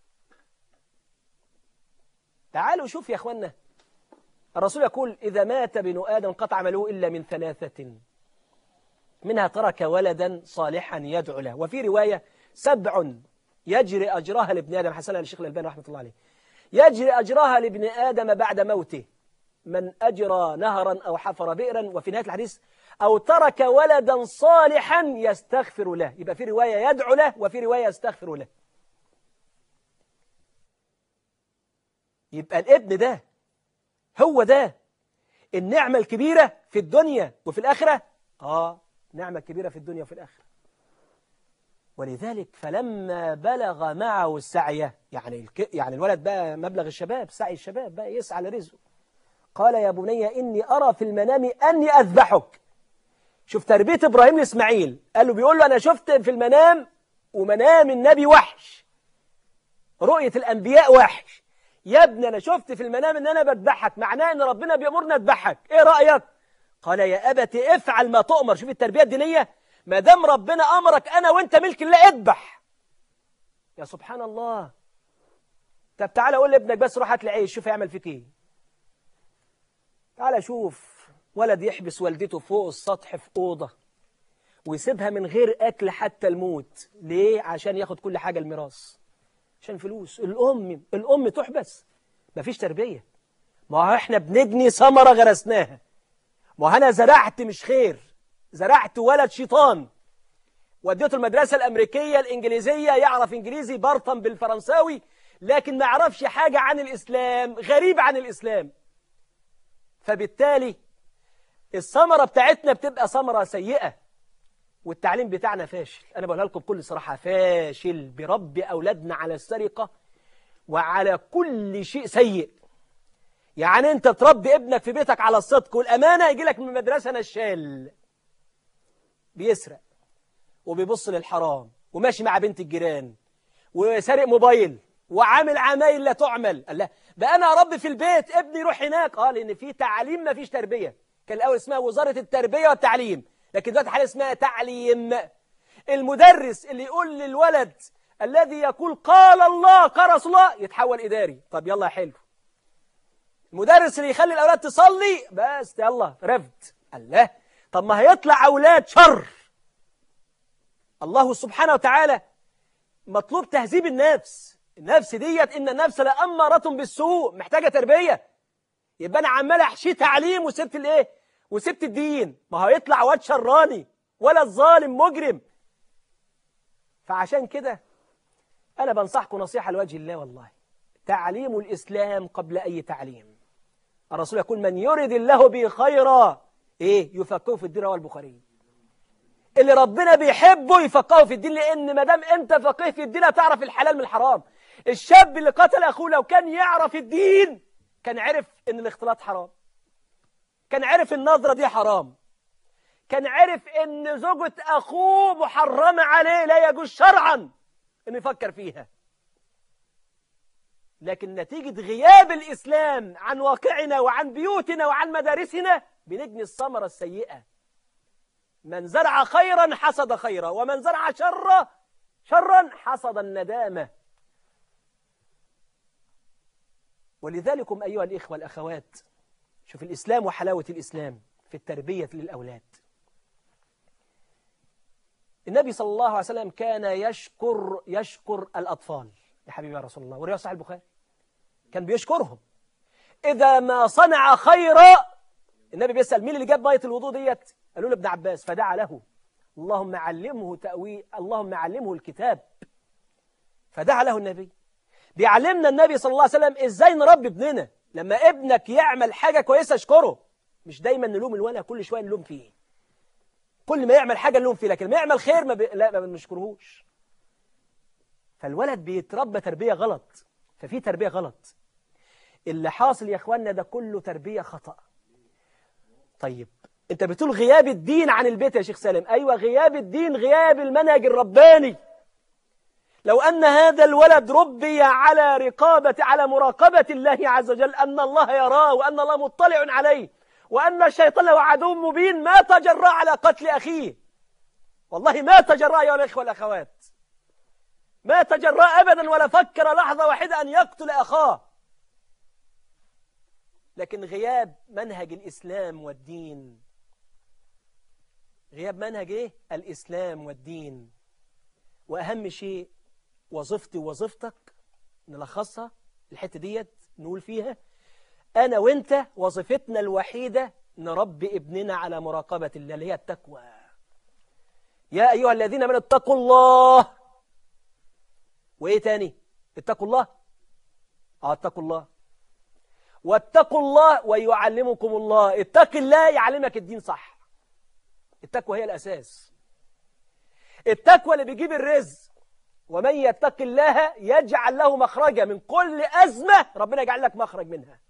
تعالوا شوف يا اخوانا، الرسول يقول إذا مات ابن آدم انقطع عمله إلا من ثلاثة، منها ترك ولدا صالحا يدعو له، وفي رواية 7 يجري أجرها لابن آدم، حسنها للشيخ الألباني رحمة الله عليه، يجري أجرها لابن آدم بعد موته، من أجرى نهرا أو حفر بئرا، وفي نهاية الحديث أو ترك ولدا صالحا يستغفر له. يبقى في رواية يدعو له وفي رواية يستغفر له. يبقى الابن ده هو ده النعمة الكبيرة في الدنيا وفي الآخرة. نعمة كبيرة في الدنيا وفي الآخرة. ولذلك فلما بلغ معه السعي، يعني الولد بقى مبلغ الشباب، سعي الشباب بقى يسعى لرزقه، قال يا بني إني أرى في المنام أني أذبحك. شوف تربية إبراهيم لإسماعيل، بيقول له أنا شفت في المنام، ومنام النبي وحش، رؤية الأنبياء وحش. يا ابني أنا شفت في المنام إن أنا بذبحك، معناه إن ربنا بيأمرنا أذبحك، إيه رأيك؟ قال يا أبت افعل ما تؤمر. شوف التربية الدينية، ما دام ربنا أمرك أنا وأنت ملك الله اذبح. يا سبحان الله. طب تعالى قول لابنك بس روح هات لي عيش، شوف هيعمل فيك إيه. تعالى شوف ولد يحبس والدته فوق السطح في أوضة ويسيبها من غير أكل حتى الموت. ليه؟ عشان ياخد كل حاجة الميراث، عشان فلوس. الأم تحبس، مفيش تربية. ما هو احنا بنجني ثمرة غرسناها. ما هو أنا زرعت مش خير، زرعت ولد شيطان، وديته المدرسة الأمريكية الإنجليزية، يعرف إنجليزي برطم بالفرنساوي، لكن ما يعرفش حاجة عن الإسلام، غريب عن الإسلام. فبالتالي الثمرة بتاعتنا بتبقى ثمرة سيئة، والتعليم بتاعنا فاشل. أنا بقولها لكم بكل صراحة، فاشل. بربي أولادنا على السرقة وعلى كل شيء سيء. يعني أنت تربي ابنك في بيتك على الصدق والأمانة، يجي لك من المدرسة نشال بيسرق وبيبص للحرام وماشي مع بنت الجيران وسارق موبايل وعامل عمايل لا تعمل. الله، بقى أنا أربي في البيت ابني يروح هناك. لأن في تعليم ما فيش تربية. كان الأول اسمها وزارة التربية والتعليم، لكن دلوقتي حاليا اسمها تعليم. المدرس اللي يقول للولد الذي يقول قال الله قال رسول الله يتحول إداري. طب يلا يا حلو. المدرس اللي يخلي الأولاد تصلي بس يلا رفض. الله، طب ما هيطلع أولاد شر. الله سبحانه وتعالى مطلوب تهذيب النفس. النفس ديت إن النفس لأمارة بالسوء، محتاجة تربية. يبقى أنا عمال أحشي تعليم وسبت الإيه؟ وسبت الدين. ما هيطلع واد شراني ولا الظالم مجرم. فعشان كده أنا بنصحكم نصيحة لوجه الله والله، تعليم الإسلام قبل أي تعليم. الرسول يقول من يرد الله به خيرا يفقهه في الدين. رواه البخاري. اللي ربنا بيحبه يفقهه في الدين، لأن ما دام أنت فقيه في الدين هتعرف الحلال من الحرام. الشاب اللي قتل أخوه لو كان يعرف الدين كان عرف إن الاختلاط حرام، كان عرف النظرة دي حرام، كان عرف إن زوجة أخوه محرمة عليه، لا يجوز شرعا إنه يفكر فيها. لكن نتيجة غياب الإسلام عن واقعنا وعن بيوتنا وعن مدارسنا بنجني الثمرة السيئة. من زرع خيرا حصد خيرا، ومن زرع شرا حصد الندامة. ولذلكم أيها الإخوة والأخوات، شوف الإسلام وحلاوة الإسلام في التربية للأولاد. النبي صلى الله عليه وسلم كان يشكر الأطفال. يا حبيبي يا رسول الله، ورواية صحيح البخاري كان بيشكرهم. إذا ما صنع خيرا النبي بيسأل مين اللي جاب مية الوضوء ديت؟ قالوا له ابن عباس، فدعا له اللهم علمه تأويل، اللهم علمه الكتاب. فدعا له النبي. بيعلمنا النبي صلى الله عليه وسلم ازاي نربي ابننا. لما ابنك يعمل حاجة كويسة اشكره، مش دايما نلوم الولد، كل شوية نلوم فيه. كل ما يعمل حاجة نلوم فيه، لكن ما يعمل خير لا ما بنشكرهوش. فالولد بيتربى تربية غلط، ففي تربية غلط. اللي حاصل يا اخواننا ده كله تربية خطأ. طيب انت بتقول غياب الدين عن البيت يا شيخ سالم. ايوه، غياب الدين، غياب المنهج الرباني. لو ان هذا الولد ربي على مراقبة الله عز وجل، ان الله يراه وان الله مطلع عليه وان الشيطان له عدو مبين، ما تجرأ على قتل اخيه. والله ما تجرأ يا الاخوه والاخوات، ما تجرأ ابدا ولا فكر لحظة واحدة ان يقتل اخاه. لكن غياب منهج الإسلام والدين، غياب منهج الإسلام والدين. وأهم شيء وظيفتي ووظيفتك نلخصها الحتة ديت، نقول فيها أنا وإنت وظيفتنا الوحيدة نربي ابننا على مراقبة الله اللي هي التقوى. يا أيها الذين آمنوا اتقوا الله. وإيه تاني؟ اتقوا الله. اتقوا الله. واتقوا الله ويعلمكم الله. اتق الله يعلمك الدين صح. التقوى هي الأساس. التقوى اللي بيجيب الرزق. ومن يتق الله يجعل له مخرجا من كل أزمة، ربنا يجعل لك مخرج منها.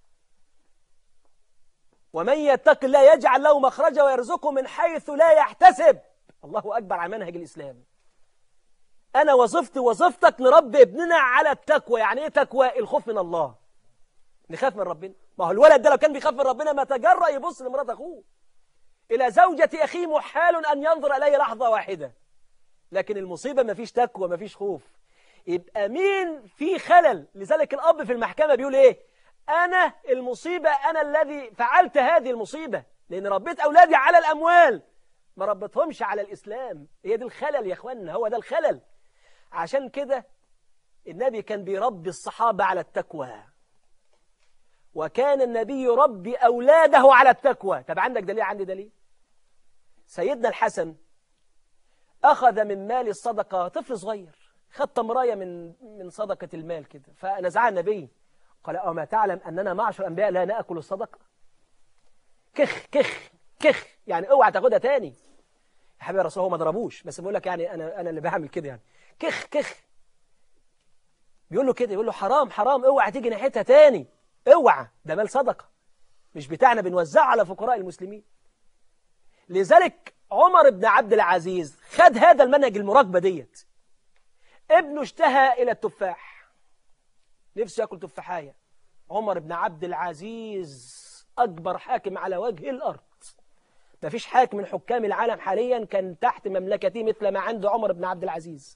ومن يتق الله يجعل له مخرجا ويرزقه من حيث لا يحتسب. الله أكبر على منهج الإسلام. أنا وظيفتي وظيفتك نربي ابننا على التقوى. يعني إيه تقوى؟ الخوف من الله، نخاف من ربنا. ما هو الولد ده لو كان بيخاف من ربنا ما تجرأ يبص لمرات أخوه، إلى زوجة أخيه محال أن ينظر إليه لحظة واحدة. لكن المصيبة ما فيش تقوى، ما فيش خوف. يبقى مين في خلل؟ لذلك الأب في المحكمة بيقول إيه؟ أنا المصيبة، أنا الذي فعلت هذه المصيبة، لأن ربيت أولادي على الأموال، ما ربيتهمش على الإسلام. هي دي الخلل يا أخوانا، هو ده الخلل. عشان كده النبي كان بيربي الصحابة على التقوى، وكان النبي يربي أولاده على التقوى. طب عندك دليل؟ عندي دليل. سيدنا الحسن أخذ من مال الصدقة، طفل صغير خد تمراية من صدقة المال كده، فنزعها النبي قال أما تعلم أننا معشر الأنبياء لا نأكل الصدقة؟ كخ كخ كخ، يعني اوعى تاخدها تاني. يا حبيبي الرسول هو ما ضربوش، بس بقول لك يعني أنا اللي بعمل كده، يعني كخ كخ. بيقول له كده، يقول له حرام حرام، اوعى تيجي ناحيتها تاني، اوعى، ده مال صدقة مش بتاعنا، بنوزعه على فقراء المسلمين. لذلك عمر بن عبد العزيز خد هذا المنهج، المراقبة ديت. ابنه اشتهى إلى التفاح، نفسه يأكل تفاحية. عمر بن عبد العزيز أكبر حاكم على وجه الأرض، ما فيش حاكم من حكام العالم حاليا كان تحت مملكته مثل ما عنده عمر بن عبد العزيز.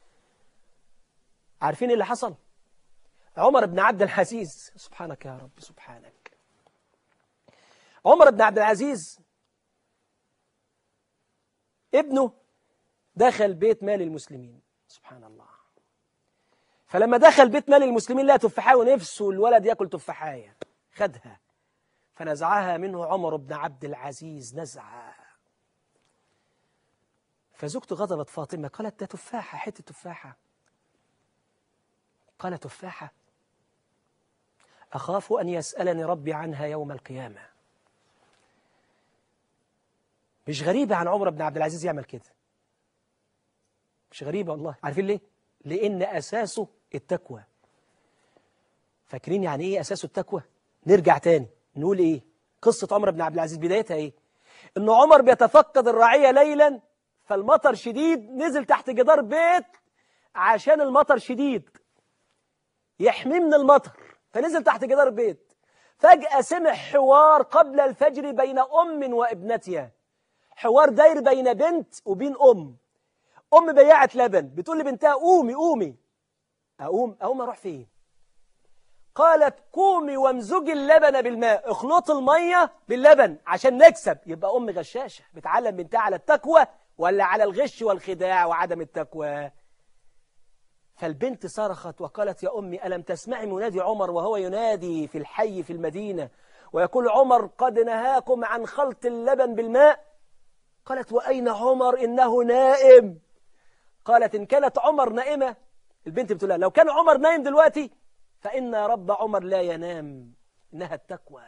عارفين اللي حصل؟ عمر بن عبد العزيز، سبحانك يا رب سبحانك، عمر بن عبد العزيز ابنه دخل بيت مال المسلمين، سبحان الله. فلما دخل بيت مال المسلمين لقى تفاحية ونفسه الولد يأكل تفاحية، خدها فنزعها منه عمر بن عبد العزيز نزعة. فزوجته غضبت فاطمة، قالت ده تفاحة، حتة تفاحة. قال تفاحة؟ أخاف أن يسألني ربي عنها يوم القيامة. مش غريبة عن عمر بن عبد العزيز يعمل كده، مش غريبة والله. عارفين ليه؟ لأن أساسه التقوى. فاكرين يعني إيه أساسه التقوى؟ نرجع تاني نقول إيه قصة عمر بن عبد العزيز. بدايتها إيه؟ إن عمر بيتفقد الرعية ليلا، فالمطر شديد، نزل تحت جدار بيت عشان المطر شديد يحميه من المطر، فنزل تحت جدار بيت. فجأة سمع حوار قبل الفجر بين أم وابنتها، حوار داير بين بنت وبين أم بياعة لبن بتقول لبنتها قومي قومي. أقوم أروح فين؟ قالت قومي وامزجي اللبن بالماء، اخلط المية باللبن عشان نكسب. يبقى أم غشاشة بتعلم بنتها على التقوى ولا على الغش والخداع وعدم التقوى؟ فالبنت صرخت وقالت يا أمي ألم تسمعي منادي عمر وهو ينادي في الحي في المدينة ويقول عمر قد نهاكم عن خلط اللبن بالماء؟ قالت وأين عمر إنه نائم. قالت إن كانت عمر نائمة، البنت بتقول لو كان عمر نايم دلوقتي فإن رب عمر لا ينام. إنها التقوى،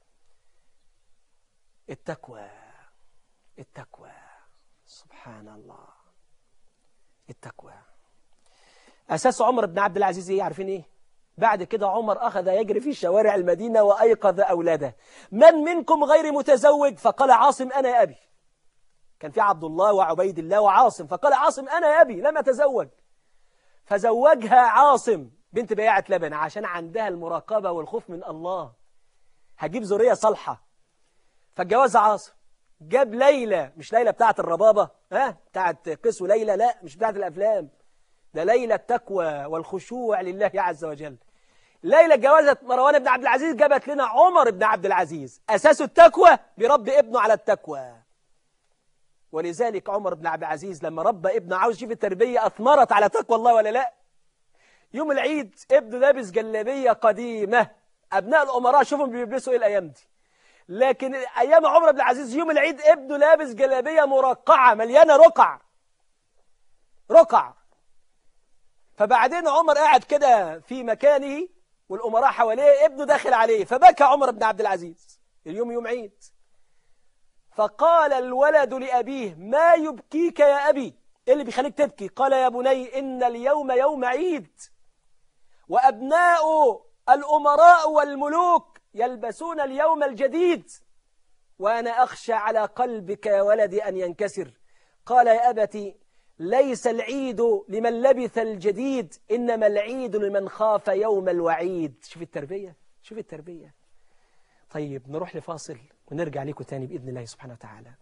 التقوى، التقوى، سبحان الله. التقوى أساس عمر بن عبد العزيز إيه؟ عارفين إيه؟ بعد كده عمر أخذ يجري في شوارع المدينة وأيقظ أولاده. من منكم غير متزوج؟ فقال عاصم أنا يا أبي. كان في عبد الله وعبيد الله وعاصم، فقال عاصم أنا يا أبي لم أتزوج. فزوجها عاصم بنت بياعة لبن عشان عندها المراقبة والخوف من الله، هجيب ذرية صالحة. فالجواز عاصم جاب ليلى، مش ليلى بتاعة الربابة بتاعة قس وليلى، لا مش بتاعة الأفلام، ده ليلى التقوى والخشوع لله عز وجل. ليلى جوازت مروان بن عبد العزيز، جابت لنا عمر بن عبد العزيز. أساس التقوى بربي ابنه على التقوى. ولذلك عمر بن عبد العزيز لما ربى ابنه، عاوز يشوف التربية أثمرت على تقوى الله ولا لا. يوم العيد ابنه لابس جلابية قديمة، أبناء الأمراء شوفهم بيلبسوا إيه الأيام دي، لكن أيام عمر بن العزيز يوم العيد ابنه لابس جلابية مرقعة مليانة رقع. فبعدين عمر قاعد كده في مكانه والأمراء حواليه، ابنه داخل عليه، فبكى عمر بن عبد العزيز. اليوم يوم عيد. فقال الولد لأبيه ما يبكيك يا أبي؟ إيه اللي بيخليك تبكي؟ قال يا بني إن اليوم يوم عيد، وأبناء الأمراء والملوك يلبسون اليوم الجديد، وأنا أخشى على قلبك يا ولدي أن ينكسر. قال يا أبتي ليس العيد لمن لبث الجديد، إنما العيد لمن خاف يوم الوعيد. شوف التربية، شوف التربية. طيب نروح لفاصل ونرجع لكم تاني بإذن الله سبحانه وتعالى.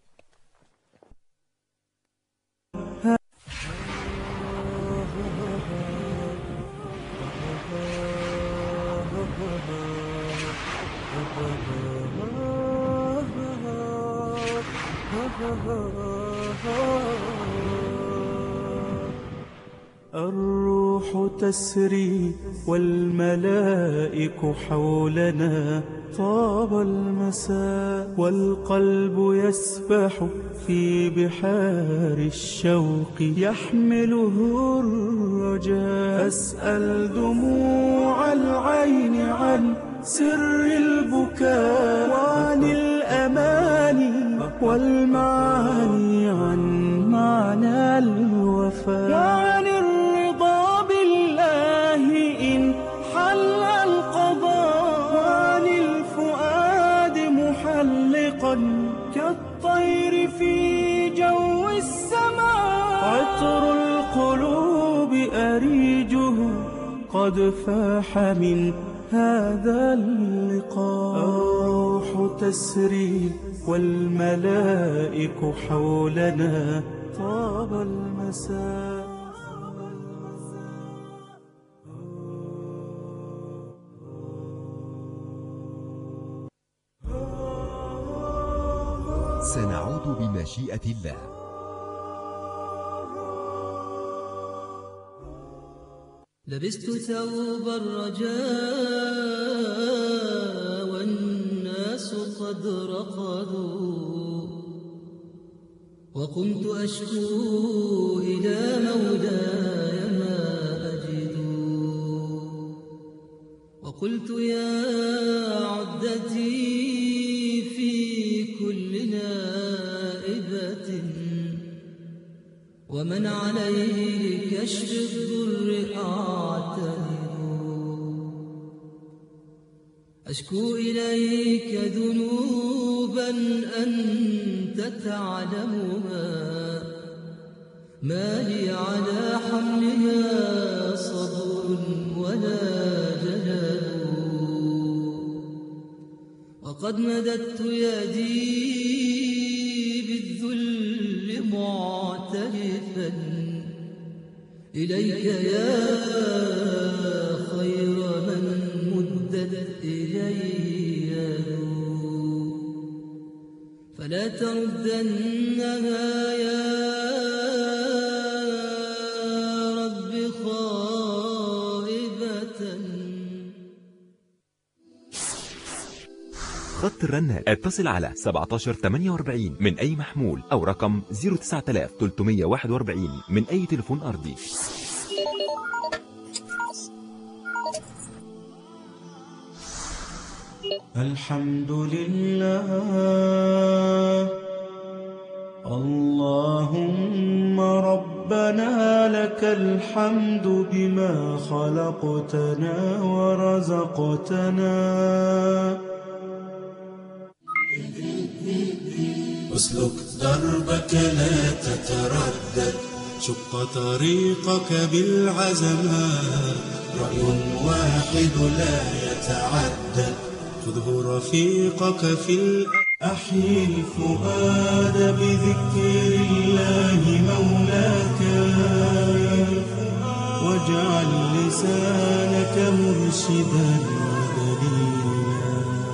الروح تسري والملائك حولنا، طاب المساء والقلب يسبح في بحار الشوق، يحمله الرجاء. أسأل دموع العين عن سر البكاء، وعن الأماني والمعاني، عن معنى الوفاء، وعن الرضا بالله إن حل القضاء، وعن الفؤاد محلقا كالطير في جو السماء. عطر القلوب أريجه قد فاح من هذا اللقاء. الروح تسري والملائك حولنا، طاب المساء.
سنعود بمشيئة الله لبست ثوب الرجاء والناس قد رقدوا، وقمت أشكو إلى مولاي ما أجد، وقلت يا عدتي في كل نائبة ومن عليه لكشف الضر أعتذر، أشكو إليك ذنوبا أنت تعلمها، ما لي على حملها صبر ولا جلال، وقد مددت يدي بالذل معترفا إليك يا خير من مدت إليه يده، فلا تردنها يا رب خائبة.
خط الرنات اتصل على 1748 من أي محمول أو رقم 09341 من أي تليفون أرضي.
الحمد لله اللهم ربنا لك الحمد بما خلقتنا ورزقتنا. اسلك دربك لا تتردد، شق طريقك بالعزمات، رأي واحد لا يتعدد، خذه رفيقك في أحيي الفؤاد بذكر الله مولاك، واجعل لسانك مرشدا ودليلا،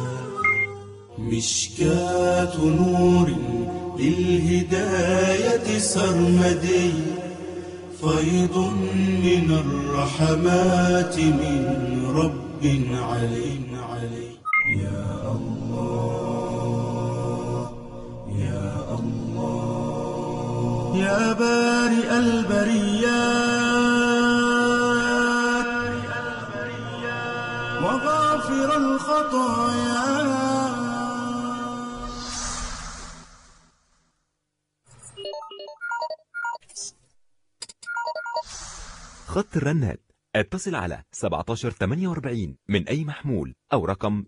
مشكاة نور للهداية سرمدي، فيض من الرحمات من رب علي. يا الله يا الله يا بارئ البريات وغافر الخطايا.
خط الرنات اتصل على 1748 من أي محمول أو رقم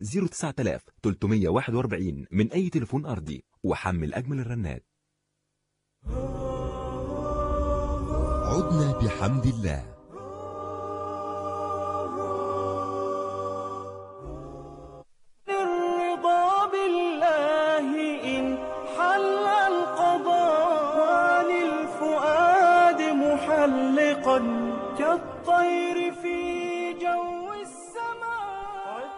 09341 من أي تليفون أرضي، وحمل أجمل الرنات. عدنا بحمد الله.
الرضا بالله إن حل القضاء، وللفؤاد محلقا كالطير في جو السماء.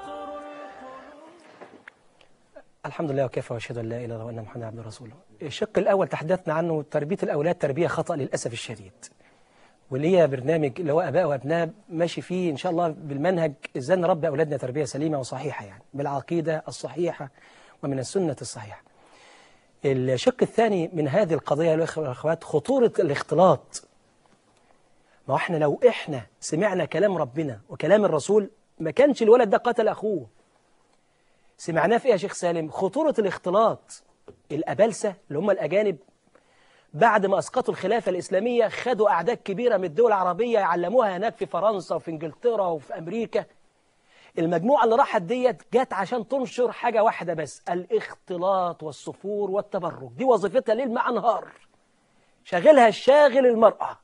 الحمد لله وكفى، واشهد ان لا اله الا الله وان محمدا عبده ورسوله. الشق الاول تحدثنا عنه تربيه الاولاد تربيه خطا للاسف الشديد، واللي هي برنامج اللي هو اباء وابناء ماشي فيه ان شاء الله بالمنهج ازاي نربي اولادنا تربيه سليمه وصحيحه، يعني بالعقيده الصحيحه ومن السنه الصحيحه. الشق الثاني من هذه القضيه يا اخوات خطوره الاختلاط. ما احنا لو احنا سمعنا كلام ربنا وكلام الرسول ما كانش الولد ده قتل اخوه. سمعناه في ايه يا شيخ سالم؟ خطورة الاختلاط. الأبلسة اللي هم الأجانب بعد ما أسقطوا الخلافة الإسلامية خدوا أعداد كبيرة من الدول العربية يعلموها هناك في فرنسا وفي إنجلترا وفي أمريكا. المجموعة اللي راحت ديت جت عشان تنشر حاجة واحدة بس، الاختلاط والسفور والتبرج. دي وظيفتها ليل مع نهار، شاغلها الشاغل المرأة.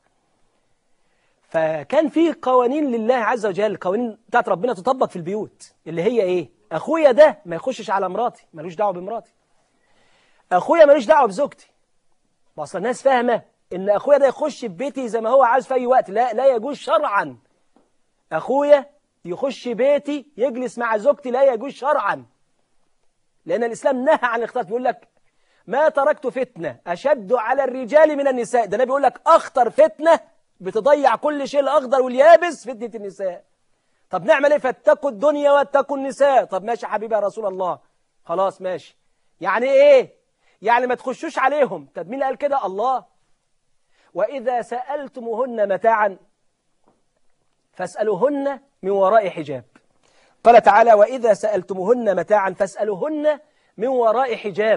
فكان في قوانين لله عز وجل، القوانين بتاعت ربنا تطبق في البيوت، اللي هي ايه؟ اخويا ده ما يخشش على مراتي، ملوش دعوه بمراتي. اخويا ملوش دعوه بزوجتي. ما اصل الناس فاهمه ان اخويا ده يخش في بيتي زي ما هو عايز في اي وقت. لا يجوز شرعا. اخويا يخش بيتي يجلس مع زوجتي لا يجوز شرعا، لان الاسلام نهى عن الاختلاط. بيقول لك ما تركت فتنه اشد على الرجال من النساء. ده النبي بيقول لك اخطر فتنه بتضيع كل شيء الأخضر واليابس في فتنة النساء. طب نعمل إيه؟ فاتقوا الدنيا واتقوا النساء. طب ماشي يا حبيبي يا رسول الله، خلاص ماشي. يعني إيه؟ يعني ما تخشوش عليهم. طب مين قال كده؟ الله. وإذا سألتموهن متاعا فاسألوهن من وراء حجاب. قال تعالى: وإذا سألتموهن متاعا فاسألوهن من وراء حجاب.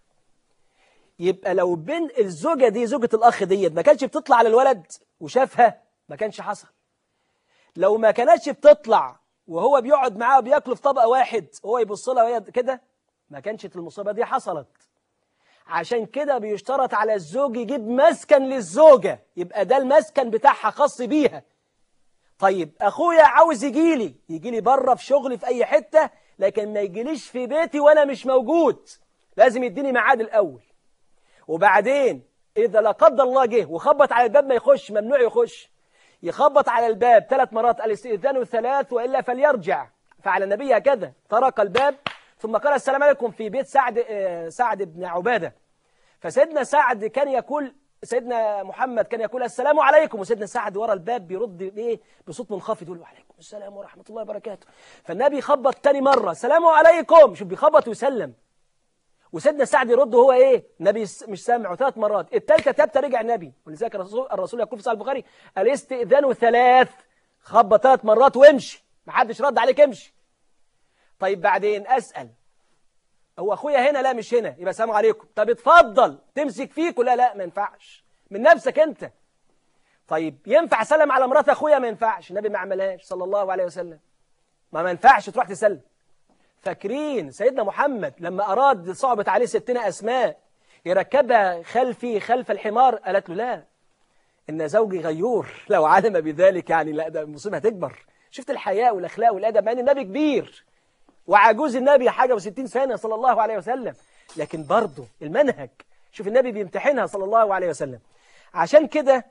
يبقى لو بين الزوجة دي، زوجة الأخ ديت، ما كانش بتطلع على الولد وشافها، ما كانش حصل. لو ما كانتش بتطلع وهو بيقعد معاه وبياكلوا في طبق واحد وهو يبص لها وهي كده، ما كانش المصيبة دي حصلت. عشان كده بيشترط على الزوج يجيب مسكن للزوجة، يبقى ده المسكن بتاعها خاص بيها. طيب أخويا عاوز يجيلي بره في شغلي في أي حتة، لكن ما يجيليش في بيتي وأنا مش موجود، لازم يديني ميعاد الأول. وبعدين إذا لا قدر الله جه وخبط على الباب ما يخش، ممنوع يخش. يخبط على الباب 3 مرات، الاستئذان 3 وإلا فليرجع. فعلى النبي هكذا، طرق الباب ثم قال: السلام عليكم، في بيت سعد بن عبادة. فسيدنا سعد كان يقول، سيدنا محمد كان يقول: السلام عليكم، وسيدنا سعد ورا الباب بيرد ايه بصوت منخفض يقول: وعليكم السلام ورحمة الله وبركاته. فالنبي خبط تاني مرة: السلام عليكم. شوف بيخبط ويسلم، وسيدنا سعد يرد وهو ايه؟ النبي مش سامعه 3 مرات. الثالثه تبت رجع النبي، ولذلك الرسول يقول في صحيح البخاري: الاستئذان 3. خبط 3 مرات وامشي، ما حدش رد عليك، امشي. طيب بعدين اسال: هو اخويا هنا؟ لا مش هنا. يبقى السلام عليكم. طب اتفضل، تمسك فيك؟ لا ما ينفعش، من نفسك انت. طيب ينفع اسلم على مرات اخويا؟ ما ينفعش، النبي ما عملهاش صلى الله عليه وسلم. ما ينفعش تروح تسلم. فاكرين سيدنا محمد لما أراد صعبت عليه ستنا أسماء يركبها خلف الحمار، قالت له: لا، إن زوجي غيور، لو علم بذلك يعني لا، ده المصيبة هتكبر. شفت الحياء والأخلاق والأدب، مع إن النبي كبير وعجوز، النبي حاجة و60 سنة صلى الله عليه وسلم، لكن برضه المنهج، شوف النبي بيمتحنها صلى الله عليه وسلم. عشان كده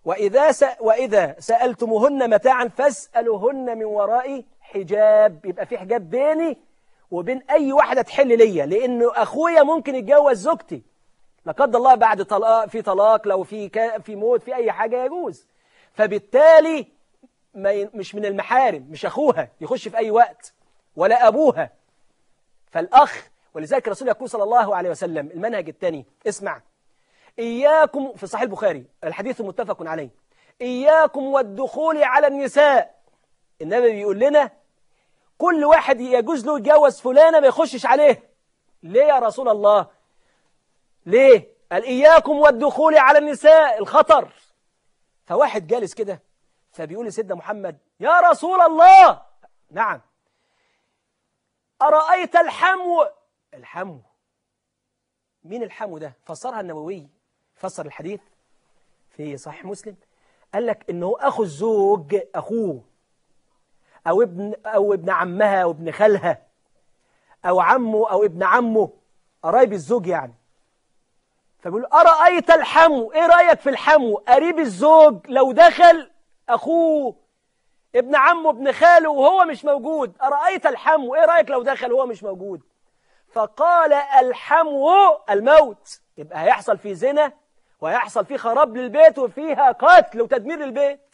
وإذا سألتموهن متاعا فاسألوهن من وراء حجاب. يبقى في حجاب بيني وبين أي واحدة تحل ليا، لأنه أخويا ممكن يتجوز زوجتي لا قدر الله بعد طلاق، لو في موت، في أي حاجة يجوز. فبالتالي مش من المحارم، مش أخوها يخش في أي وقت ولا أبوها، فالأخ. ولذلك الرسول يقول صلى الله عليه وسلم المنهج الثاني، اسمع: إياكم، في صحيح البخاري الحديث متفق عليه، إياكم والدخول على النساء. النبي بيقول لنا كل واحد يجوز له يتجوز فلانة ما يخشش عليه. ليه يا رسول الله؟ ليه؟ قال: إياكم والدخول على النساء، الخطر. فواحد جالس كده فبيقول لسيدنا محمد: يا رسول الله. نعم. أرأيت الحمو؟ الحمو مين الحمو ده؟ فسرها النووي، فسر الحديث في صحيح مسلم، قال لك إنه أخو الزوج، أخوه أو ابن عمها وابن خالها، أو عمه أو ابن عمه، قرايب الزوج يعني. فبيقول: أرأيت الحمو؟ إيه رأيك في الحمو؟ قريب الزوج لو دخل أخوه ابن عمه ابن خاله وهو مش موجود، أرأيت الحمو؟ إيه رأيك لو دخل وهو مش موجود؟ فقال: الحمو الموت. يبقى هيحصل فيه زنا وهيحصل فيه خراب للبيت وفيها قتل وتدمير للبيت.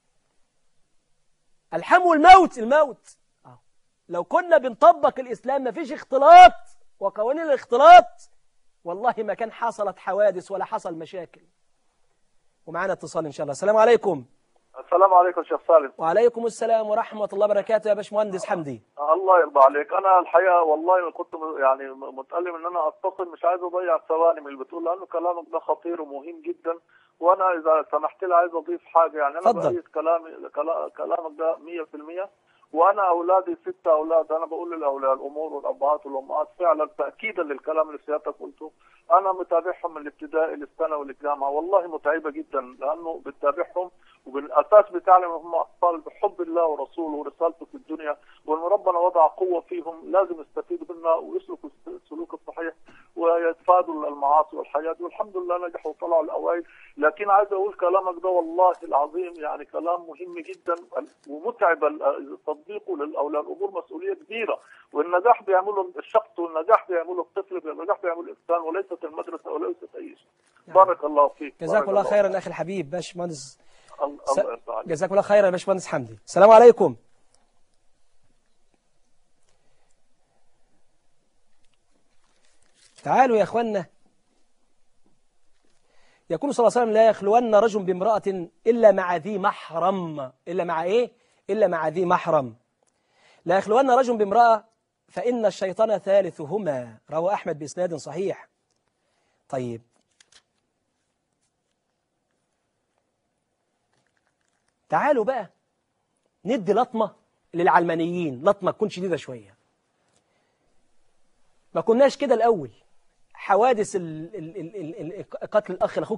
الحمو الموت. لو كنا بنطبق الإسلام ما فيش اختلاط وقوانين الاختلاط، والله ما كان حصلت حوادث ولا حصل مشاكل. ومعنا اتصال إن شاء الله. السلام عليكم.
السلام عليكم شيخ سالم.
وعليكم السلام ورحمة الله وبركاته يا باشمهندس حمدي.
الله يرضى عليك. أنا الحقيقة والله كنت يعني متألم إن أنا أتصل، مش عايز أضيع ثواني من اللي بتقول، لأنه كلامك ده خطير ومهم جدا. وأنا إذا سمحت لي عايز أضيف حاجة، يعني أنا بأيد كلامك ده 100%. وأنا أولادي 6 أولاد، أنا بقول للأولاد الأمور والأبهات والأمهات فعلا تأكيدا للكلام اللي سيادتك قلته، أنا متابعهم من الابتدائي للثانوي والجامعة، والله متعبة جدا، لأنه بتتابعهم وبالأساس بتعلم هم أطفال بحب الله ورسوله ورسالته في الدنيا، وأن ربنا وضع قوة فيهم لازم يستفيدوا منها ويسلكوا السلوك الصحيح ويتفادوا المعاصي والحياة، والحمد لله نجحوا وطلعوا الأوائل. لكن عايز أقول كلامك ده والله العظيم يعني كلام مهم جدا ومتعب تطبيقه للأولاد. الأمور مسؤولية كبيرة، والنجاح بيعمله الشخص، والنجاح بيعمله الطفل، والنجاح بيعمله الإنسان، وليست المدرسة وليست أي شيء. بارك الله فيك.
جزاك الله خيرا أخي الحبيب باشمهندس
الله يرضى عليك.
جزاكم الله خيرا يا باشمهندس حمدي. السلام عليكم. تعالوا يا اخوانا. يقول صلى الله عليه وسلم: لا يخلون رجل بامرأة إلا مع ذي محرم. إلا مع إيه؟ إلا مع ذي محرم. لا يخلون رجل بامرأة فإن الشيطان ثالثهما. رواه أحمد بإسناد صحيح. طيب، تعالوا بقى ندي لطمة للعلمانيين، لطمة تكون شديدة شوية. ما كناش كده الأول. حوادث قتل الأخ لأخوه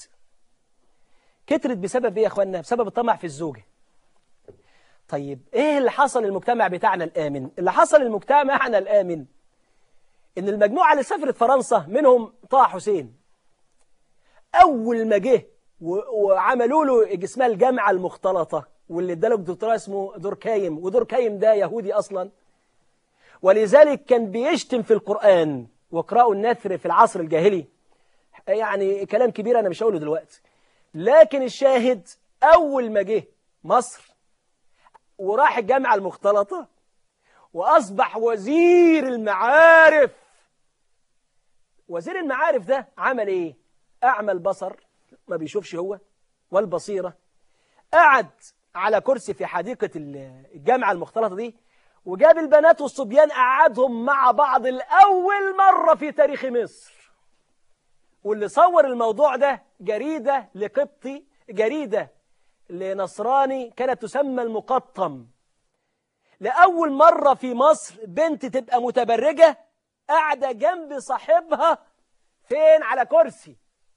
كترت بسبب إيه يا أخوانا؟ بسبب الطمع في الزوجة. طيب إيه اللي حصل للمجتمع بتاعنا الآمن؟ اللي حصل للمجتمعنا الآمن إن المجموعة اللي سافرت فرنسا منهم طه حسين، أول ما جه وعملوا له اسمها الجامعة المختلطة، واللي اداله الدكتوراه اسمه دوركايم، ودوركايم ده يهودي أصلا، ولذلك كان بيشتم في القرآن واقرأوا النثر في العصر الجاهلي. يعني كلام كبير أنا مش هقوله دلوقتي، لكن الشاهد أول ما جه مصر وراح الجامعة المختلطة وأصبح وزير المعارف. وزير المعارف ده عمل إيه؟ أعمى البصر، ما بيشوفش هو، والبصيرة. قعد على كرسي في حديقة الجامعة المختلطة دي، وجاب البنات والصبيان قعدهم مع بعض لأول مرة في تاريخ مصر. واللي صور الموضوع ده جريدة لقبطي، جريدة لنصراني كانت تسمى المقطم. لأول مرة في مصر بنت تبقى متبرجة قاعدة جنب صاحبها فين؟ على كرسي.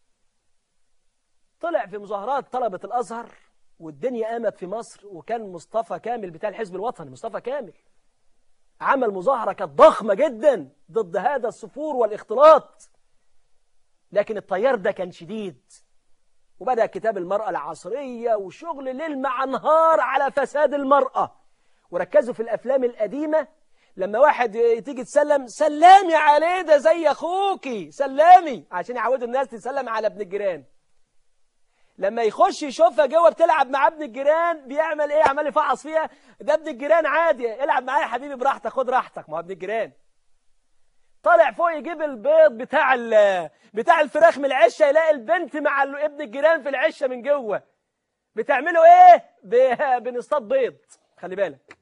طلع في مظاهرات طلبة الأزهر والدنيا قامت في مصر، وكان مصطفى كامل بتاع الحزب الوطني، مصطفى كامل عمل مظاهرة كانت ضخمة جدا ضد هذا السفور والاختلاط. لكن التيار ده كان شديد، وبدأ كتاب المرأة العصرية وشغل ليل مع نهار على فساد المرأة. وركزوا في الأفلام القديمة، لما واحد تيجي تسلم سلامي عليه ده زي أخوكي، سلامي، عشان يعودوا الناس تسلم على ابن الجيران. لما يخش يشوفها جوه بتلعب مع ابن الجيران بيعمل ايه؟ عمال يفعص فيها، ده ابن الجيران عادي، العب معايا يا حبيبي براحتك، خد راحتك، ما هو ابن الجيران. طالع فوق يجيب البيض بتاع الفراخ من العشه، يلاقي البنت مع ابن الجيران في العشه من جوه. بتعملوا ايه؟ بنصطاد بيض. خلي بالك.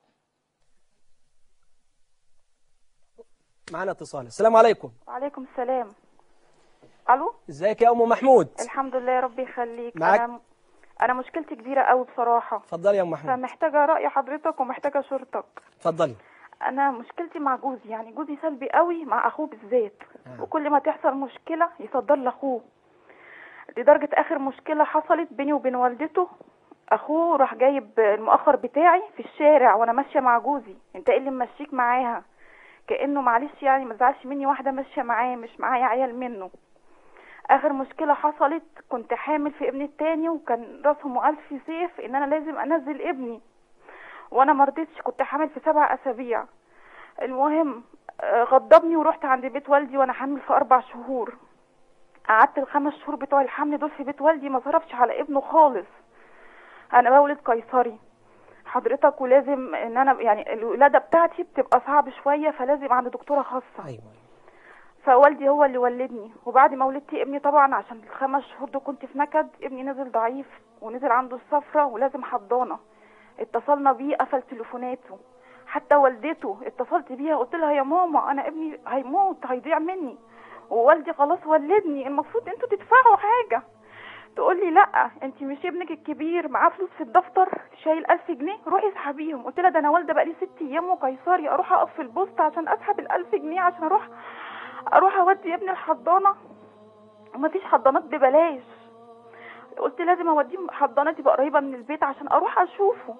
معانا اتصال. السلام عليكم.
وعليكم السلام. الو،
ازيك يا ام محمود؟
الحمد لله، ربي يخليك.
معاك.
انا مشكلتي كبيره قوي بصراحه.
اتفضلي يا ام محمود.
فمحتاجه راي حضرتك ومحتاجه شورتك.
اتفضلي.
انا مشكلتي مع جوزي، يعني جوزي سلبي قوي مع اخوه بالذات. وكل ما تحصل مشكله يصدر لاخوه، لدرجه اخر مشكله حصلت بيني وبين والدته. اخوه راح جايب المؤخر بتاعي في الشارع وانا ماشيه مع جوزي، انت ايه اللي ممشيك معاها؟ كانه معلش يعني ما تزعلش مني، واحده ماشيه معاه مش معايا عيال منه. اخر مشكله حصلت كنت حامل في ابني التاني، وكان راسهم وقال في سيف ان انا لازم انزل ابني، وانا مرضتش، كنت حامل في 7 أسابيع. المهم غضبني ورحت عند بيت والدي وانا حامل في 4 شهور. قعدت ال5 شهور بتوع الحمل دول في بيت والدي، ما صرفش على ابنه خالص. انا بولد قيصري حضرتك، ولازم ان انا يعني الولاده بتاعتي بتبقى صعب شويه، فلازم عند دكتوره خاصه.
ايوه.
فوالدي هو اللي ولدني، وبعد ما ولدت ابني طبعا عشان ال5 شهور دول كنت في نكد، ابني نزل ضعيف ونزل عنده الصفرة ولازم حضانة. اتصلنا بيه قفل تليفوناته، حتى والدته اتصلت بيها قلت لها يا ماما انا ابني هيموت هيضيع مني، ووالدي خلاص ولدني، المفروض انتوا تدفعوا حاجة. تقول لي لا انت مش ابنك الكبير معاه فلوس في الدفتر شايل 1000 جنيه روحي اسحبيهم. قلت لها ده انا والده بقالي 6 ايام وقيصري، اروح اقف في البوسطه عشان اسحب ال1000 جنيه عشان اروح اودي ابني الحضانه، ومفيش حضانات ببلاش. قلت لازم اوديه حضانه تبقى قريبه من البيت عشان اروح اشوفه.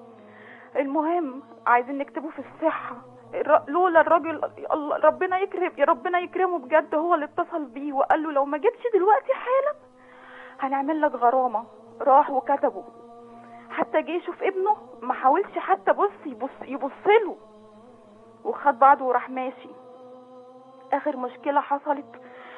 المهم عايزين نكتبه في الصحه، لولا الراجل ربنا يكرم يا ربنا يكرمه بجد، هو اللي اتصل بيه وقال له لو ما جبتش دلوقتي حالا هنعمل لك غرامه. راح وكتبه، حتى جه يشوف ابنه ما حاولش حتى يبص له، وخد بعضه وراح ماشي. اخر مشكله حصلت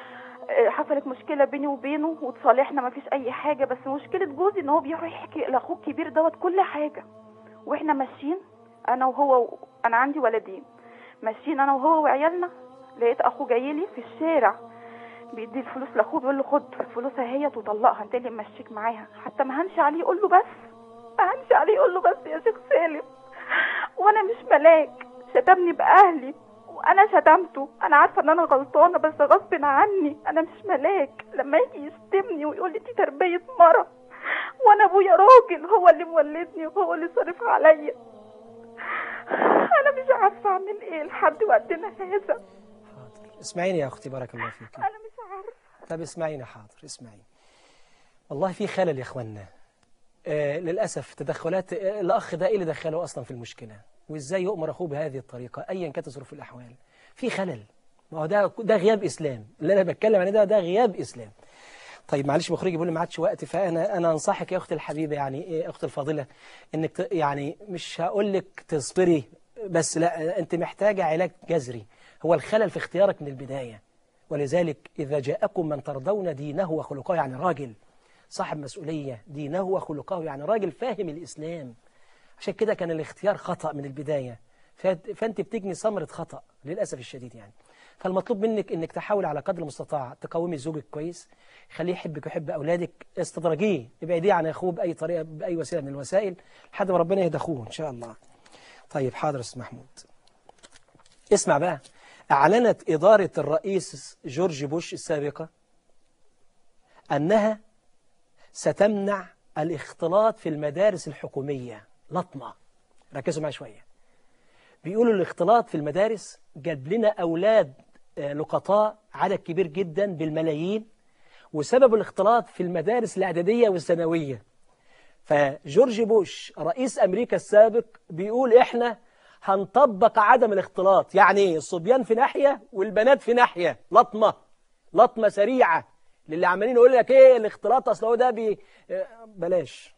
حصلت مشكله بيني وبينه وتصالحنا، ما فيش اي حاجه، بس مشكله جوزي ان هو بيروح يحكي لاخوه الكبير دوت كل حاجه. واحنا ماشيين انا وهو، انا عندي ولدين، ماشيين انا وهو وعيالنا، لقيت اخوه جاي لي في الشارع بيدي الفلوس لاخوه، بيقول له خد فلوسها هي وطلقها، انت اللي ممشيك معاها. حتى ما هنش عليه يقول له بس، ما هنش عليه يقول له بس يا شيخ سالم، وانا مش ملاك، شتمني باهلي وانا شتمته، انا عارفه ان انا غلطانه بس غصب عني، انا مش ملاك. لما يجي يشتمني ويقول لي دي تربيه مره، وانا ابويا راجل هو اللي مولدني وهو اللي صارف عليا، انا مش عارفه اعمل ايه لحد وقتنا هذا.
حاضر، اسمعيني يا أختي بارك الله فيك.
انا مش عارفه.
طب اسمعيني، حاضر اسمعيني. والله في خلل يا إخواننا. للأسف تدخلات الأخ ده إيه اللي دخله أصلا في المشكلة، وإزاي يؤمر أخوه بهذه الطريقة أيا كانت ظروف الأحوال. في خلل، ما هو ده غياب إسلام اللي أنا بتكلم عنه، ده غياب إسلام. طيب معلش مخرجي بيقول لي ما عادش وقت، فأنا أنصحك يا أختي الحبيبة، يعني أختي الفاضلة، إنك يعني مش هقول لك تصبري بس، لا، أنت محتاجة علاج جذري. هو الخلل في اختيارك من البداية، ولذلك إذا جاءكم من ترضون دينه وخلقه، يعني راجل صاحب مسؤولية، دينه وخلقه، يعني راجل فاهم الإسلام. عشان كده كان الاختيار خطأ من البداية، فأنت بتجني ثمرة خطأ للأسف الشديد يعني. فالمطلوب منك إنك تحاول على قدر المستطاع تقومي زوجك كويس، خليه يحبك ويحب أولادك، استدرجيه، ابعديه عن أخوه بأي طريقة بأي وسيلة من الوسائل لحد ما ربنا يهدى أخوه إن شاء الله. طيب حاضر أستاذ محمود، اسمع بقى. أعلنت إدارة الرئيس جورج بوش السابقة أنها ستمنع الاختلاط في المدارس الحكومية. لطمة، ركزوا معي شوية. بيقولوا الاختلاط في المدارس جاب لنا أولاد لقطاء عدد كبير جدا بالملايين، وسبب الاختلاط في المدارس الإعدادية والثانوية. فجورج بوش رئيس أمريكا السابق بيقول إحنا هنطبق عدم الاختلاط، يعني الصبيان في ناحية والبنات في ناحية. لطمة سريعة للي عمالين يقول لك ايه الاختلاط، اصل هو ده بلاش.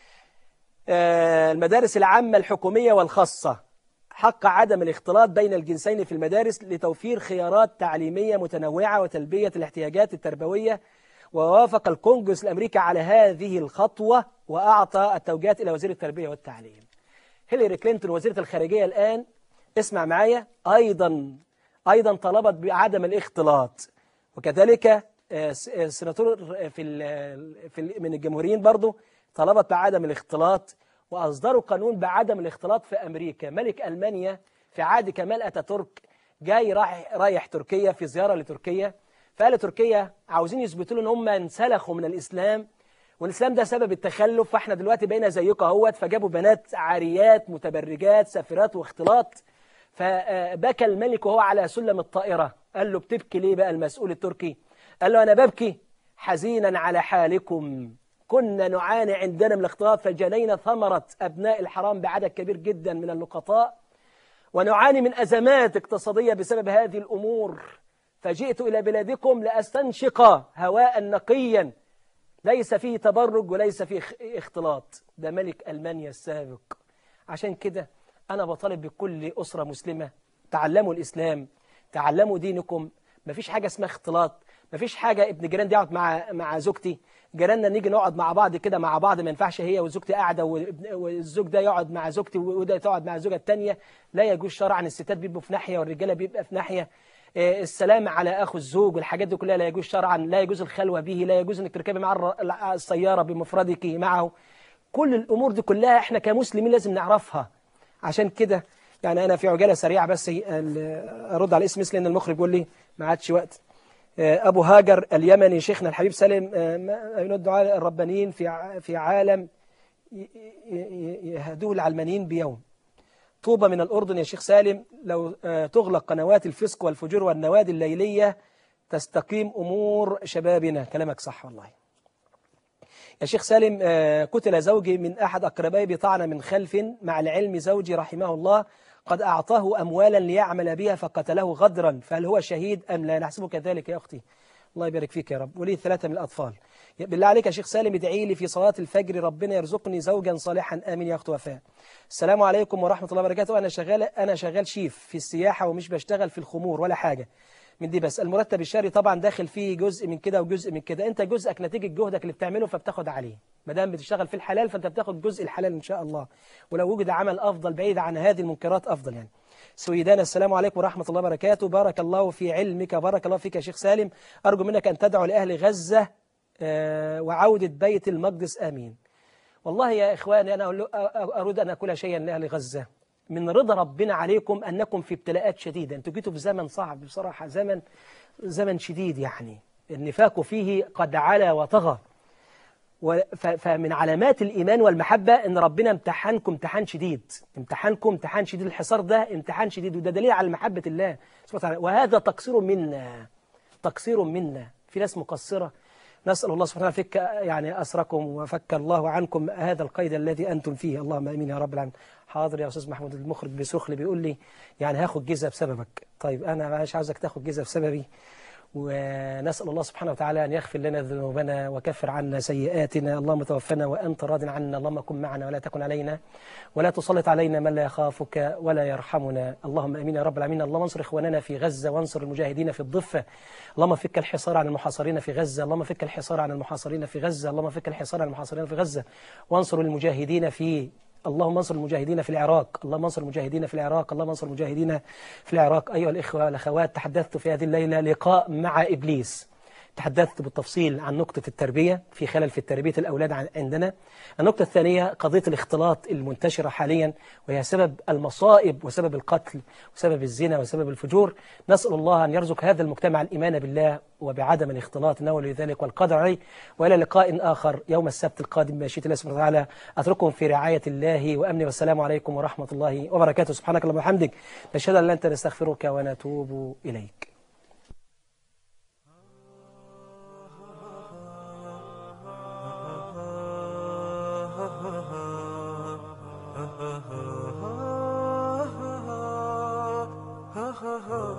المدارس العامة الحكومية والخاصة حق عدم الاختلاط بين الجنسين في المدارس لتوفير خيارات تعليمية متنوعة وتلبية الاحتياجات التربوية. ووافق الكونغرس الأمريكي على هذه الخطوة وأعطى التوجيهات إلى وزير التربية والتعليم. هيلاري كلينتون وزيرة الخارجية الآن، اسمع معايا، أيضا طلبت بعدم الاختلاط. وكذلك السناتور من الجمهوريين برضو طلبت بعدم الاختلاط، وأصدروا قانون بعدم الاختلاط في أمريكا. ملك ألمانيا في عهد كمال أتاتورك جاي رايح تركيا في زيارة لتركيا، فقال تركيا عاوزين يثبتوا له ان هم انسلخوا من الإسلام، والإسلام ده سبب التخلف، فاحنا دلوقتي بقينا زيكم اهوت. فجابوا بنات عاريات متبرجات سافرات واختلاط. فبكى الملك وهو على سلم الطائرة، قال له بتبكي ليه بقى المسؤول التركي؟ قال له أنا ببكي حزينا على حالكم، كنا نعاني عندنا من الاختلاط فجنينا ثمرة أبناء الحرام بعدد كبير جدا من اللقطاء، ونعاني من أزمات اقتصادية بسبب هذه الأمور، فجئت إلى بلادكم لأستنشق هواء نقيا ليس فيه تبرج وليس فيه اختلاط. ده ملك ألمانيا السابق. عشان كده أنا بطالب بكل أسرة مسلمة، تعلموا الإسلام، تعلموا دينكم. مفيش حاجة اسمها اختلاط، مفيش حاجة ابن جيران دي يقعد مع زوجتي، جيراننا نيجي نقعد مع بعض كده مع بعض، ما ينفعش هي وزوجتي قاعدة والزوج ده يقعد مع زوجتي وده تقعد مع الزوجة الثانية. لا يجوز شرعا، الستات بيبقوا في ناحية والرجالة بيبقى في ناحية. السلام على أخو الزوج والحاجات دي كلها لا يجوز شرعا، لا يجوز الخلوة به، لا يجوز انك تركبي مع السيارة بمفردك معه. كل الأمور دي كلها احنا كمسلمين لازم نعرفها. عشان كده يعني أنا في عجالة سريعة بس أرد على اسم لأن المخرج يقول لي ما عادش وقت. أبو هاجر اليمني، شيخنا الحبيب سالم، من الدعاء الربانيين في عالم يهدوه العلمانيين بيوم. طوبى من الأردن يا شيخ سالم، لو تغلق قنوات الفسق والفجور والنوادي الليلية تستقيم أمور شبابنا. كلامك صح والله يا شيخ سالم. قتل زوجي من أحد أقربائي بطعنة من خلف، مع العلم زوجي رحمه الله قد أعطاه أموالا ليعمل بها فقتله غدرا، فهل هو شهيد أم لا؟ نحسبه كذلك يا أختي، الله يبارك فيك يا رب. ولي 3 من الأطفال. بالله عليك يا شيخ سالم ادعي لي في صلاة الفجر ربنا يرزقني زوجا صالحا، آمين يا أخت وفاء. السلام عليكم ورحمة الله وبركاته. أنا شغال شيف في السياحة ومش بشتغل في الخمور ولا حاجة. من دي بس. المرتب الشهري طبعا داخل فيه جزء من كده وجزء من كده، انت جزءك نتيجة جهدك اللي بتعمله فبتاخد عليه، ما دام بتشتغل في الحلال فانت بتاخد جزء الحلال ان شاء الله، ولو وجد عمل افضل بعيد عن هذه المنكرات افضل يعني. سويدان، السلام عليكم ورحمة الله وبركاته. بارك الله في علمك، بارك الله فيك يا شيخ سالم. أرجو منك أن تدعو لأهل غزة وعودة بيت المقدس، آمين. والله يا إخواني أنا أريد أن أقول شيئا لأهل غزة، من رضا ربنا عليكم أنكم في ابتلاءات شديدة. أنتم جيتوا في زمن صعب بصراحة، زمن شديد يعني، النفاق فيه قد علا وطغى. فمن علامات الإيمان والمحبة أن ربنا امتحنكم امتحان شديد، امتحانكم امتحان شديد، الحصار ده امتحان شديد، وده دليل على محبة الله سبحانه وتعالى. وهذا تقصير منا، تقصير منا، في ناس مقصرة. نسأل الله سبحانه وتعالى فك يعني أسركم وفك الله عنكم هذا القيد الذي أنتم فيه، اللهم آمين يا رب العالمين. حاضر يا أستاذ محمود المخرج بيصرخ لي بيقول لي يعني هاخد جزء بسببك. طيب أنا مش عاوزك تاخد جزء بسببي، ونسأل الله سبحانه وتعالى أن يغفر لنا ذنوبنا وكفر عنا سيئاتنا. اللهم توفنا وأنت راض عنا، اللهم كن معنا ولا تكن علينا، ولا تسلط علينا من لا يخافك ولا يرحمنا، اللهم آمين يا رب العالمين. اللهم انصر إخواننا في غزة وانصر المجاهدين في الضفة، اللهم فك الحصار عن المحاصرين في غزة، اللهم فك الحصار عن المحاصرين في غزة، اللهم فك الحصار عن المحاصرين في غزة، وانصر المجاهدين في اللهم انصر المجاهدين في العراق، اللهم انصر المجاهدين في العراق، اللهم انصر المجاهدين في العراق. أيها الإخوة والأخوات، تحدثت في هذه الليلة لقاء مع إبليس، تحدثت بالتفصيل عن نقطة التربية، في خلل في تربية الأولاد عندنا. النقطة الثانية قضية الاختلاط المنتشرة حاليا، وهي سبب المصائب وسبب القتل وسبب الزنا وسبب الفجور. نسأل الله أن يرزق هذا المجتمع الإيمان بالله وبعدم الاختلاط، إنه لذلك والقدر عليه. وإلى لقاء آخر يوم السبت القادم بمشيئة الله سبحانه وتعالى، أترككم في رعاية الله وأمنه، والسلام عليكم ورحمة الله وبركاته. سبحانك اللهم وبحمدك، نشهد أن لا إله إلا أنت، نستغفرك ونتوب إليك.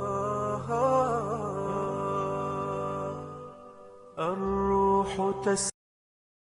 الروح